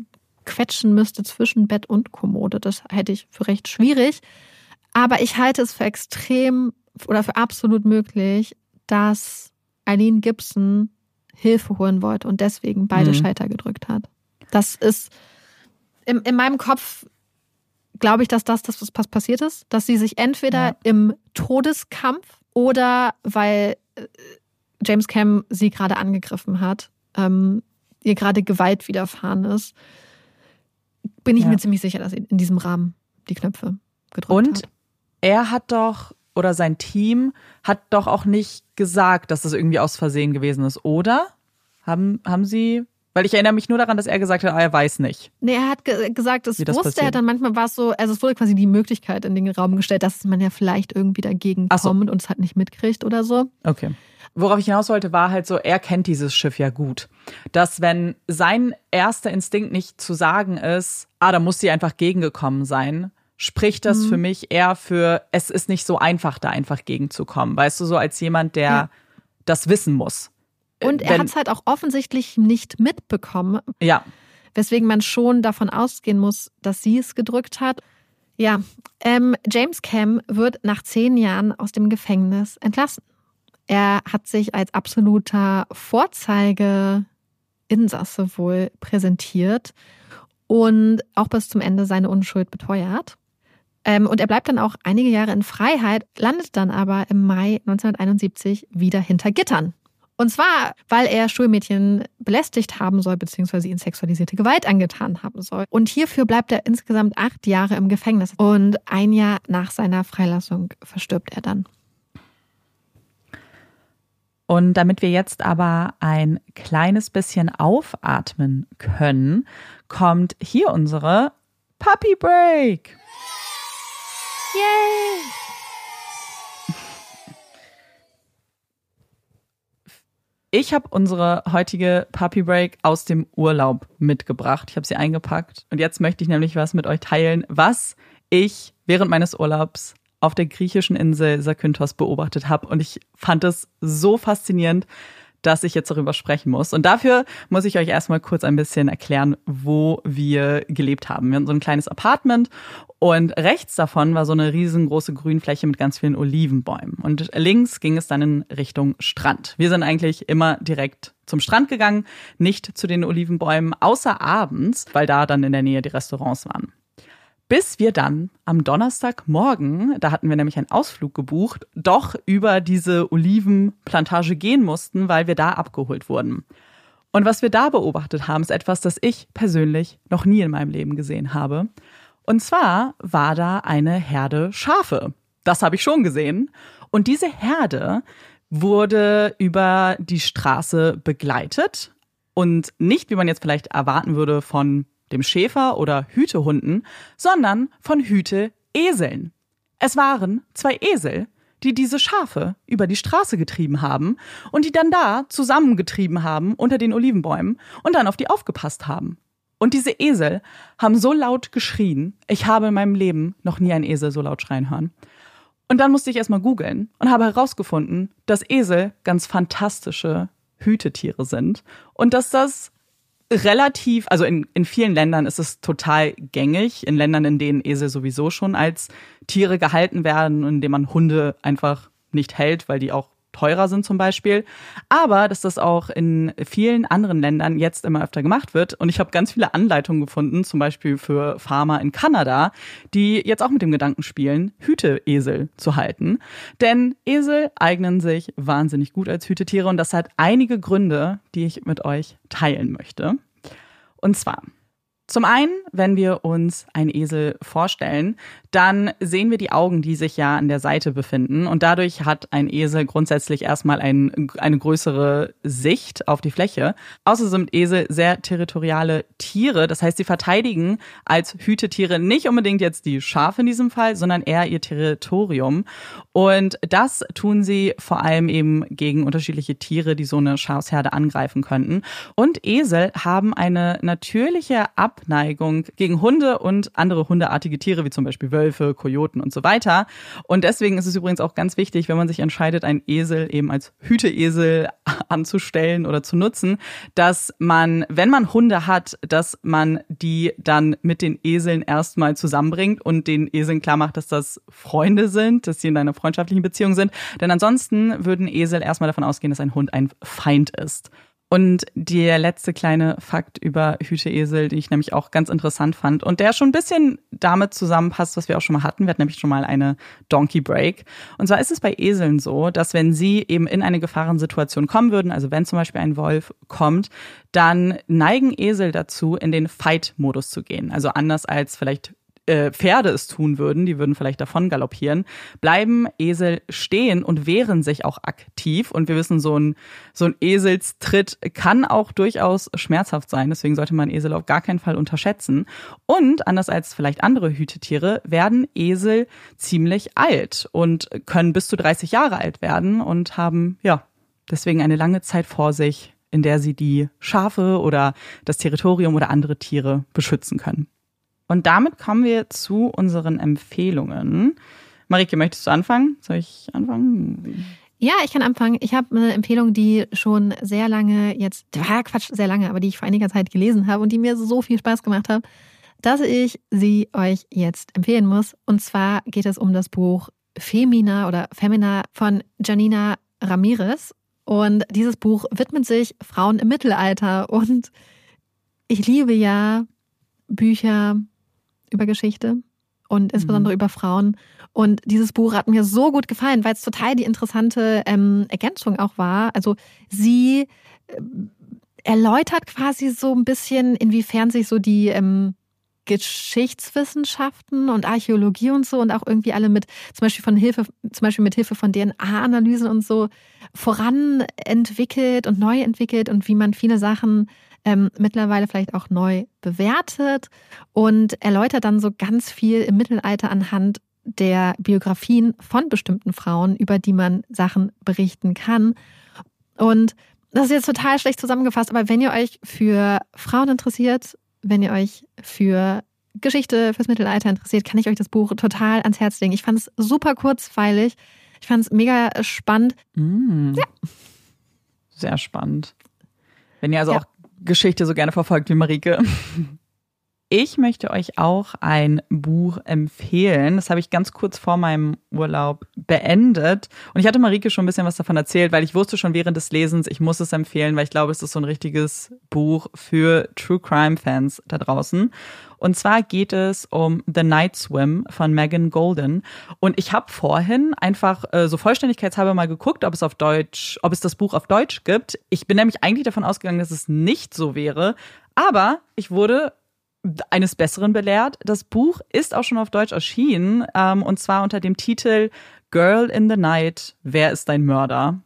quetschen müsste zwischen Bett und Kommode. Das hätte ich für recht schwierig. Aber ich halte es für extrem oder für absolut möglich, dass Eileen Gibson Hilfe holen wollte und deswegen beide Schalter gedrückt hat. Das ist in meinem Kopf, glaube ich, dass das was passiert ist. Dass sie sich entweder im Todeskampf oder weil James Cam sie gerade angegriffen hat, ihr gerade Gewalt widerfahren ist, bin ich mir ziemlich sicher, dass sie in diesem Rahmen die Knöpfe gedrückt hat. Und er hat doch, oder sein Team hat doch auch nicht gesagt, dass das irgendwie aus Versehen gewesen ist, oder? Haben sie... Weil ich erinnere mich nur daran, dass er gesagt hat, er weiß nicht. Nee, er hat gesagt, das wusste er. Dann manchmal war es so, also es wurde quasi die Möglichkeit in den Raum gestellt, dass man ja vielleicht irgendwie dagegen kommt und es halt nicht mitkriegt oder so. Okay. Worauf ich hinaus wollte, war halt so, er kennt dieses Schiff ja gut. Dass wenn sein erster Instinkt nicht zu sagen ist, da muss sie einfach gegengekommen sein, spricht das für mich eher für, es ist nicht so einfach, da einfach gegenzukommen. Weißt du, so als jemand, der das wissen muss. Und er hat es halt auch offensichtlich nicht mitbekommen. Ja. Weswegen man schon davon ausgehen muss, dass sie es gedrückt hat. Ja, James Cam wird nach 10 Jahren aus dem Gefängnis entlassen. Er hat sich als absoluter Vorzeigeinsasse wohl präsentiert und auch bis zum Ende seine Unschuld beteuert. Und er bleibt dann auch einige Jahre in Freiheit, landet dann aber im Mai 1971 wieder hinter Gittern. Und zwar, weil er Schulmädchen belästigt haben soll, beziehungsweise ihnen sexualisierte Gewalt angetan haben soll. Und hierfür bleibt er insgesamt 8 Jahre im Gefängnis. Und 1 Jahr nach seiner Freilassung verstirbt er dann. Und damit wir jetzt aber ein kleines bisschen aufatmen können, kommt hier unsere Puppy Break. Yay! Ich habe unsere heutige Puppy Break aus dem Urlaub mitgebracht. Ich habe sie eingepackt. Und jetzt möchte ich nämlich was mit euch teilen, was ich während meines Urlaubs auf der griechischen Insel Zakynthos beobachtet habe. Und ich fand es so faszinierend, dass ich jetzt darüber sprechen muss. Und dafür muss ich euch erstmal kurz ein bisschen erklären, wo wir gelebt haben. Wir hatten so ein kleines Apartment und rechts davon war so eine riesengroße Grünfläche mit ganz vielen Olivenbäumen. Und links ging es dann in Richtung Strand. Wir sind eigentlich immer direkt zum Strand gegangen, nicht zu den Olivenbäumen, außer abends, weil da dann in der Nähe die Restaurants waren. Bis wir dann am Donnerstagmorgen, da hatten wir nämlich einen Ausflug gebucht, doch über diese Olivenplantage gehen mussten, weil wir da abgeholt wurden. Und was wir da beobachtet haben, ist etwas, das ich persönlich noch nie in meinem Leben gesehen habe. Und zwar war da eine Herde Schafe. Das habe ich schon gesehen. Und diese Herde wurde über die Straße begleitet und nicht, wie man jetzt vielleicht erwarten würde, von dem Schäfer oder Hütehunden, sondern von Hüteeseln. Es waren 2 Esel, die diese Schafe über die Straße getrieben haben und die dann da zusammengetrieben haben unter den Olivenbäumen und dann auf die aufgepasst haben. Und diese Esel haben so laut geschrien, ich habe in meinem Leben noch nie einen Esel so laut schreien hören. Und dann musste ich erstmal googeln und habe herausgefunden, dass Esel ganz fantastische Hütetiere sind und dass das relativ, also in vielen Ländern ist es total gängig, in Ländern, in denen Esel sowieso schon als Tiere gehalten werden und in denen man Hunde einfach nicht hält, weil die auch teurer sind zum Beispiel. Aber dass das auch in vielen anderen Ländern jetzt immer öfter gemacht wird. Und ich habe ganz viele Anleitungen gefunden, zum Beispiel für Farmer in Kanada, die jetzt auch mit dem Gedanken spielen, Hüteesel zu halten. Denn Esel eignen sich wahnsinnig gut als Hütetiere und das hat einige Gründe, die ich mit euch teilen möchte. Und zwar: Zum einen, wenn wir uns einen Esel vorstellen, dann sehen wir die Augen, die sich ja an der Seite befinden. Und dadurch hat ein Esel grundsätzlich erstmal eine größere Sicht auf die Fläche. Außerdem sind Esel sehr territoriale Tiere. Das heißt, sie verteidigen als Hütetiere nicht unbedingt jetzt die Schafe in diesem Fall, sondern eher ihr Territorium. Und das tun sie vor allem eben gegen unterschiedliche Tiere, die so eine Schafsherde angreifen könnten. Und Esel haben eine natürliche Abneigung gegen Hunde und andere hundeartige Tiere, wie zum Beispiel Wölfe, Kojoten und so weiter. Und deswegen ist es übrigens auch ganz wichtig, wenn man sich entscheidet, einen Esel eben als Hüteesel anzustellen oder zu nutzen, dass man, wenn man Hunde hat, dass man die dann mit den Eseln erstmal zusammenbringt und den Eseln klar macht, dass das Freunde sind, dass sie in einer freundschaftlichen Beziehung sind. Denn ansonsten würden Esel erstmal davon ausgehen, dass ein Hund ein Feind ist. Und der letzte kleine Fakt über Hüteesel, den ich nämlich auch ganz interessant fand und der schon ein bisschen damit zusammenpasst, was wir auch schon mal hatten. Wir hatten nämlich schon mal eine Donkey Break. Und zwar ist es bei Eseln so, dass wenn sie eben in eine Gefahrensituation kommen würden, also wenn zum Beispiel ein Wolf kommt, dann neigen Esel dazu, in den Fight-Modus zu gehen. Also anders als vielleicht Pferde es tun würden, die würden vielleicht davon galoppieren, bleiben Esel stehen und wehren sich auch aktiv. Und wir wissen, so ein Eselstritt kann auch durchaus schmerzhaft sein. Deswegen sollte man Esel auf gar keinen Fall unterschätzen. Und anders als vielleicht andere Hütetiere werden Esel ziemlich alt und können bis zu 30 Jahre alt werden und haben deswegen eine lange Zeit vor sich, in der sie die Schafe oder das Territorium oder andere Tiere beschützen können. Und damit kommen wir zu unseren Empfehlungen. Marike, möchtest du anfangen? Soll ich anfangen? Ja, ich kann anfangen. Ich habe eine Empfehlung, die schon sehr lange sehr lange, aber die ich vor einiger Zeit gelesen habe und die mir so viel Spaß gemacht hat, dass ich sie euch jetzt empfehlen muss. Und zwar geht es um das Buch Femina von Janina Ramirez. Und dieses Buch widmet sich Frauen im Mittelalter. Und ich liebe ja Bücher über Geschichte und insbesondere über Frauen. Und dieses Buch hat mir so gut gefallen, weil es total die interessante Ergänzung auch war. Also sie erläutert quasi so ein bisschen, inwiefern sich so die Geschichtswissenschaften und Archäologie und so und auch irgendwie alle mit zum Beispiel mit Hilfe von DNA-Analysen und so voranentwickelt und neu entwickelt und wie man viele Sachen mittlerweile vielleicht auch neu bewertet und erläutert dann so ganz viel im Mittelalter anhand der Biografien von bestimmten Frauen, über die man Sachen berichten kann. Und das ist jetzt total schlecht zusammengefasst, aber wenn ihr euch für Frauen interessiert, wenn ihr euch für Geschichte, fürs Mittelalter interessiert, kann ich euch das Buch total ans Herz legen. Ich fand es super kurzweilig. Ich fand es mega spannend. Ja. Sehr spannend. Wenn ihr also auch Geschichte so gerne verfolgt wie Marike. Ich möchte euch auch ein Buch empfehlen. Das habe ich ganz kurz vor meinem Urlaub beendet. Und ich hatte Marike schon ein bisschen was davon erzählt, weil ich wusste schon während des Lesens, ich muss es empfehlen, weil ich glaube, es ist so ein richtiges Buch für True Crime Fans da draußen. Und zwar geht es um The Night Swim von Megan Golden. Und ich habe vorhin einfach so vollständigkeitshalber mal geguckt, ob es das Buch auf Deutsch gibt. Ich bin nämlich eigentlich davon ausgegangen, dass es nicht so wäre. Aber ich wurde eines Besseren belehrt. Das Buch ist auch schon auf Deutsch erschienen, und zwar unter dem Titel Girl in the Night, wer ist dein Mörder?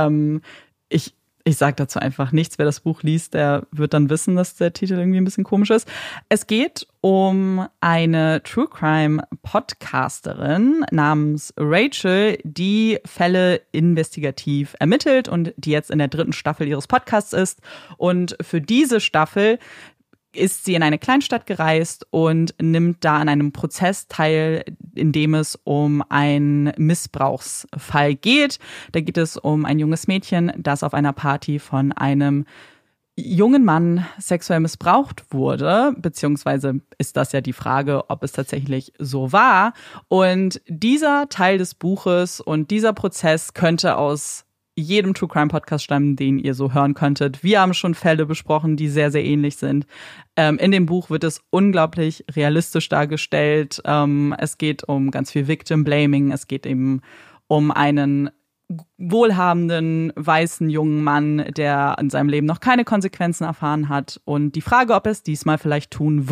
Ich sage dazu einfach nichts. Wer das Buch liest, der wird dann wissen, dass der Titel irgendwie ein bisschen komisch ist. Es geht um eine True Crime Podcasterin namens Rachel, die Fälle investigativ ermittelt und die jetzt in der 3. Staffel ihres Podcasts ist. Und für diese Staffel ist sie in eine Kleinstadt gereist und nimmt da an einem Prozess teil, in dem es um einen Missbrauchsfall geht. Da geht es um ein junges Mädchen, das auf einer Party von einem jungen Mann sexuell missbraucht wurde, beziehungsweise ist das ja die Frage, ob es tatsächlich so war. Und dieser Teil des Buches und dieser Prozess könnte aus jedem True Crime Podcast stammen, den ihr so hören könntet. Wir haben schon Fälle besprochen, die sehr, sehr ähnlich sind. In dem Buch wird es unglaublich realistisch dargestellt. Es geht um ganz viel Victim Blaming. Es geht eben um einen wohlhabenden, weißen jungen Mann, der in seinem Leben noch keine Konsequenzen erfahren hat und die Frage, ob er es diesmal vielleicht tun wird.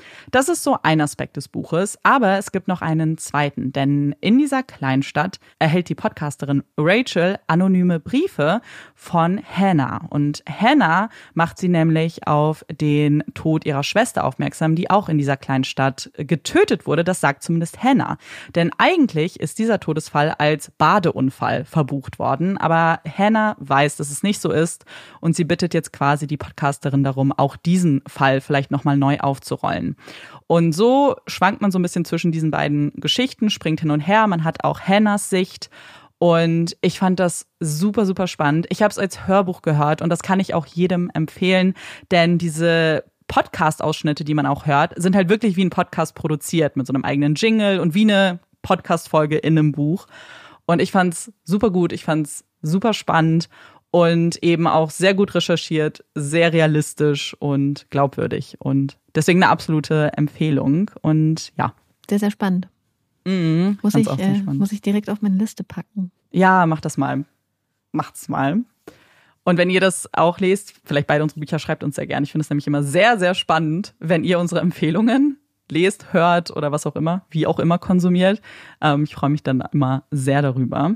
Das ist so ein Aspekt des Buches, aber es gibt noch einen zweiten, denn in dieser Kleinstadt erhält die Podcasterin Rachel anonyme Briefe von Hannah. Und Hannah macht sie nämlich auf den Tod ihrer Schwester aufmerksam, die auch in dieser Kleinstadt getötet wurde. Das sagt zumindest Hannah. Denn eigentlich ist dieser Todesfall als Badeunfall verbucht worden, aber Hannah weiß, dass es nicht so ist und sie bittet jetzt quasi die Podcasterin darum, auch diesen Fall vielleicht nochmal neu aufzurollen. Und so schwankt man so ein bisschen zwischen diesen beiden Geschichten, springt hin und her. Man hat auch Hannahs Sicht und ich fand das super, super spannend. Ich habe es als Hörbuch gehört und das kann ich auch jedem empfehlen, denn diese Podcast-Ausschnitte, die man auch hört, sind halt wirklich wie ein Podcast produziert mit so einem eigenen Jingle und wie eine Podcast-Folge in einem Buch. Und ich fand's super gut, ich fand's super spannend und eben auch sehr gut recherchiert, sehr realistisch und glaubwürdig. Und deswegen eine absolute Empfehlung. Und ja. Sehr, sehr spannend. Muss ich direkt auf meine Liste packen. Ja, mach das mal. Macht's mal. Und wenn ihr das auch lest, vielleicht beide unsere Bücher, schreibt uns sehr gerne. Ich finde es nämlich immer sehr, sehr spannend, wenn ihr unsere Empfehlungen lest, hört oder was auch immer, wie auch immer konsumiert. Ich freue mich dann immer sehr darüber.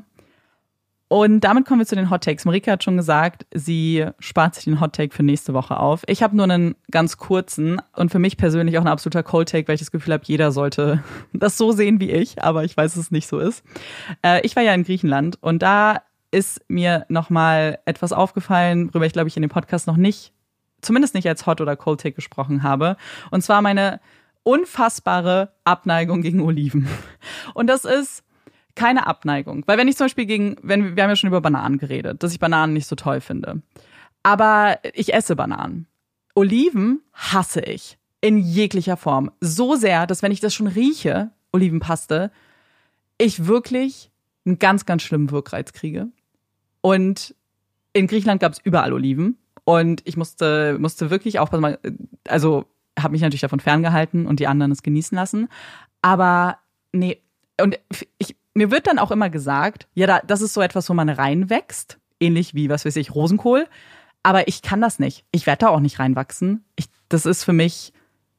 Und damit kommen wir zu den Hot Takes. Marika hat schon gesagt, sie spart sich den Hot Take für nächste Woche auf. Ich habe nur einen ganz kurzen und für mich persönlich auch ein absoluter Cold Take, weil ich das Gefühl habe, jeder sollte das so sehen wie ich, aber ich weiß, dass es nicht so ist. Ich war ja in Griechenland und da ist mir nochmal etwas aufgefallen, worüber ich, glaube ich, in dem Podcast noch nicht, zumindest nicht als Hot oder Cold Take gesprochen habe. Und zwar meine unfassbare Abneigung gegen Oliven. Und das ist keine Abneigung. Weil wenn ich zum Beispiel wir haben ja schon über Bananen geredet, dass ich Bananen nicht so toll finde. Aber ich esse Bananen. Oliven hasse ich. In jeglicher Form. So sehr, dass wenn ich das schon rieche, Olivenpaste, ich wirklich einen ganz, ganz schlimmen Wirkreiz kriege. Und in Griechenland gab es überall Oliven. Und ich musste wirklich aufpassen. Also habe mich natürlich davon ferngehalten und die anderen es genießen lassen. Aber nee, und mir wird dann auch immer gesagt, ja, das ist so etwas, wo man reinwächst, ähnlich wie, was weiß ich, Rosenkohl. Aber ich kann das nicht. Ich werde da auch nicht reinwachsen. Das ist für mich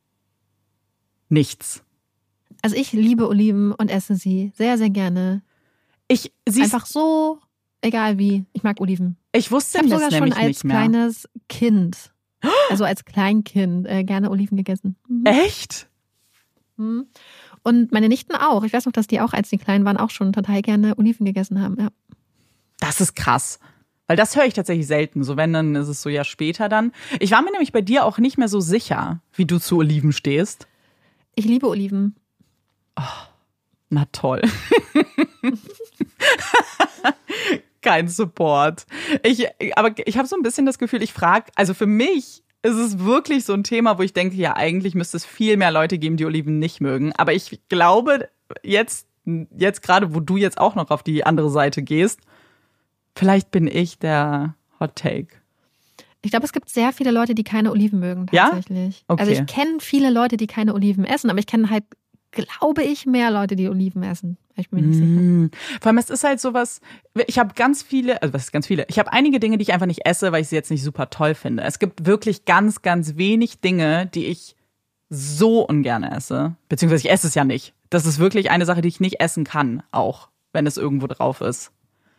nichts. Also ich liebe Oliven und esse sie sehr, sehr gerne. Einfach so, egal wie. Ich mag Oliven. Ich wusste das sogar nämlich schon als kleines Kind, also als Kleinkind, gerne Oliven gegessen. Mhm. Echt? Mhm. Und meine Nichten auch. Ich weiß noch, dass die auch, als die klein waren, auch schon total gerne Oliven gegessen haben. Ja. Das ist krass. Weil das höre ich tatsächlich selten. So wenn, dann ist es so ja später dann. Ich war mir nämlich bei dir auch nicht mehr so sicher, wie du zu Oliven stehst. Ich liebe Oliven. Oh, na toll. Kein Support. Aber ich habe so ein bisschen das Gefühl, also für mich ist es wirklich so ein Thema, wo ich denke, ja, eigentlich müsste es viel mehr Leute geben, die Oliven nicht mögen. Aber ich glaube, jetzt gerade, wo du jetzt auch noch auf die andere Seite gehst, vielleicht bin ich der Hot Take. Ich glaube, es gibt sehr viele Leute, die keine Oliven mögen, tatsächlich. Ja? Okay. Also ich kenne viele Leute, die keine Oliven essen, aber ich kenne halt, glaube ich, mehr Leute, die Oliven essen. Ich bin mir nicht sicher. Vor allem, es ist halt sowas, ich habe ganz viele, also was ist ganz viele? Ich habe einige Dinge, die ich einfach nicht esse, weil ich sie jetzt nicht super toll finde. Es gibt wirklich ganz, ganz wenig Dinge, die ich so ungern esse. Beziehungsweise ich esse es ja nicht. Das ist wirklich eine Sache, die ich nicht essen kann, auch wenn es irgendwo drauf ist.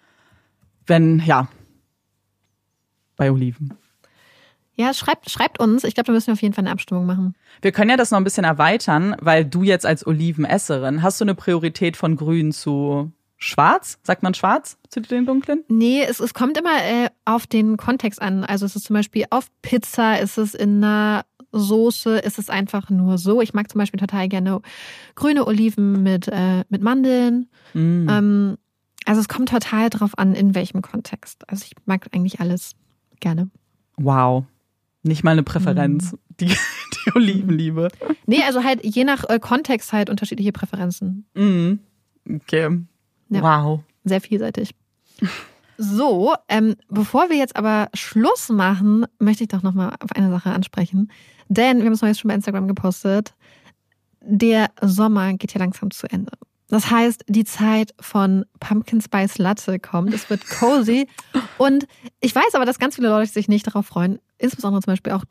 Bei Oliven. Ja, schreibt uns. Ich glaube, da müssen wir auf jeden Fall eine Abstimmung machen. Wir können ja das noch ein bisschen erweitern, weil du jetzt als Olivenesserin, hast du eine Priorität von grün zu schwarz? Sagt man schwarz zu den dunklen? Nee, es kommt immer auf den Kontext an. Also es ist zum Beispiel auf Pizza, ist es in einer Soße, ist es einfach nur so. Ich mag zum Beispiel total gerne grüne Oliven mit Mandeln. Also es kommt total drauf an, in welchem Kontext. Also ich mag eigentlich alles gerne. Wow. Nicht mal eine Präferenz, die Olivenliebe. Nee, also halt je nach Kontext halt unterschiedliche Präferenzen. Okay. Ja. Wow. Sehr vielseitig. So, bevor wir jetzt aber Schluss machen, möchte ich doch nochmal auf eine Sache ansprechen. Denn wir haben es neues schon bei Instagram gepostet. Der Sommer geht ja langsam zu Ende. Das heißt, die Zeit von Pumpkin Spice Latte kommt. Es wird cozy. Und ich weiß aber, dass ganz viele Leute sich nicht darauf freuen. Insbesondere zum Beispiel auch du.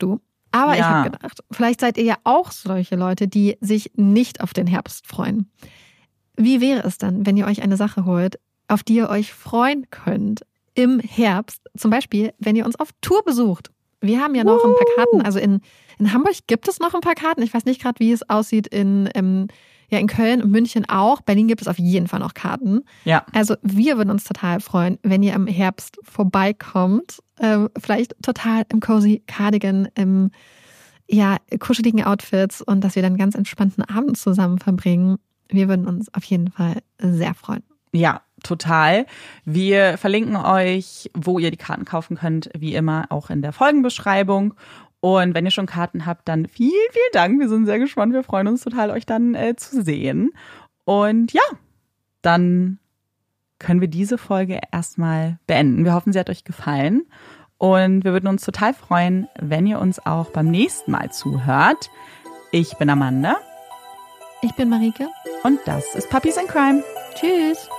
Aber ich habe gedacht, vielleicht seid ihr ja auch solche Leute, die sich nicht auf den Herbst freuen. Wie wäre es dann, wenn ihr euch eine Sache holt, auf die ihr euch freuen könnt im Herbst? Zum Beispiel, wenn ihr uns auf Tour besucht. Wir haben ja noch ein paar Karten. Also in Hamburg gibt es noch ein paar Karten. Ich weiß nicht gerade, wie es aussieht in Köln und München auch. Berlin gibt es auf jeden Fall noch Karten. Ja. Also wir würden uns total freuen, wenn ihr im Herbst vorbeikommt. Vielleicht total im cozy Cardigan, im kuscheligen Outfits und dass wir dann ganz entspannten Abend zusammen verbringen. Wir würden uns auf jeden Fall sehr freuen. Ja, total. Wir verlinken euch, wo ihr die Karten kaufen könnt, wie immer auch in der Folgenbeschreibung. Und wenn ihr schon Karten habt, dann vielen, vielen Dank. Wir sind sehr gespannt. Wir freuen uns total, euch dann zu sehen. Und ja, dann können wir diese Folge erstmal beenden. Wir hoffen, sie hat euch gefallen. Und wir würden uns total freuen, wenn ihr uns auch beim nächsten Mal zuhört. Ich bin Amanda. Ich bin Marike. Und das ist Puppies in Crime. Tschüss.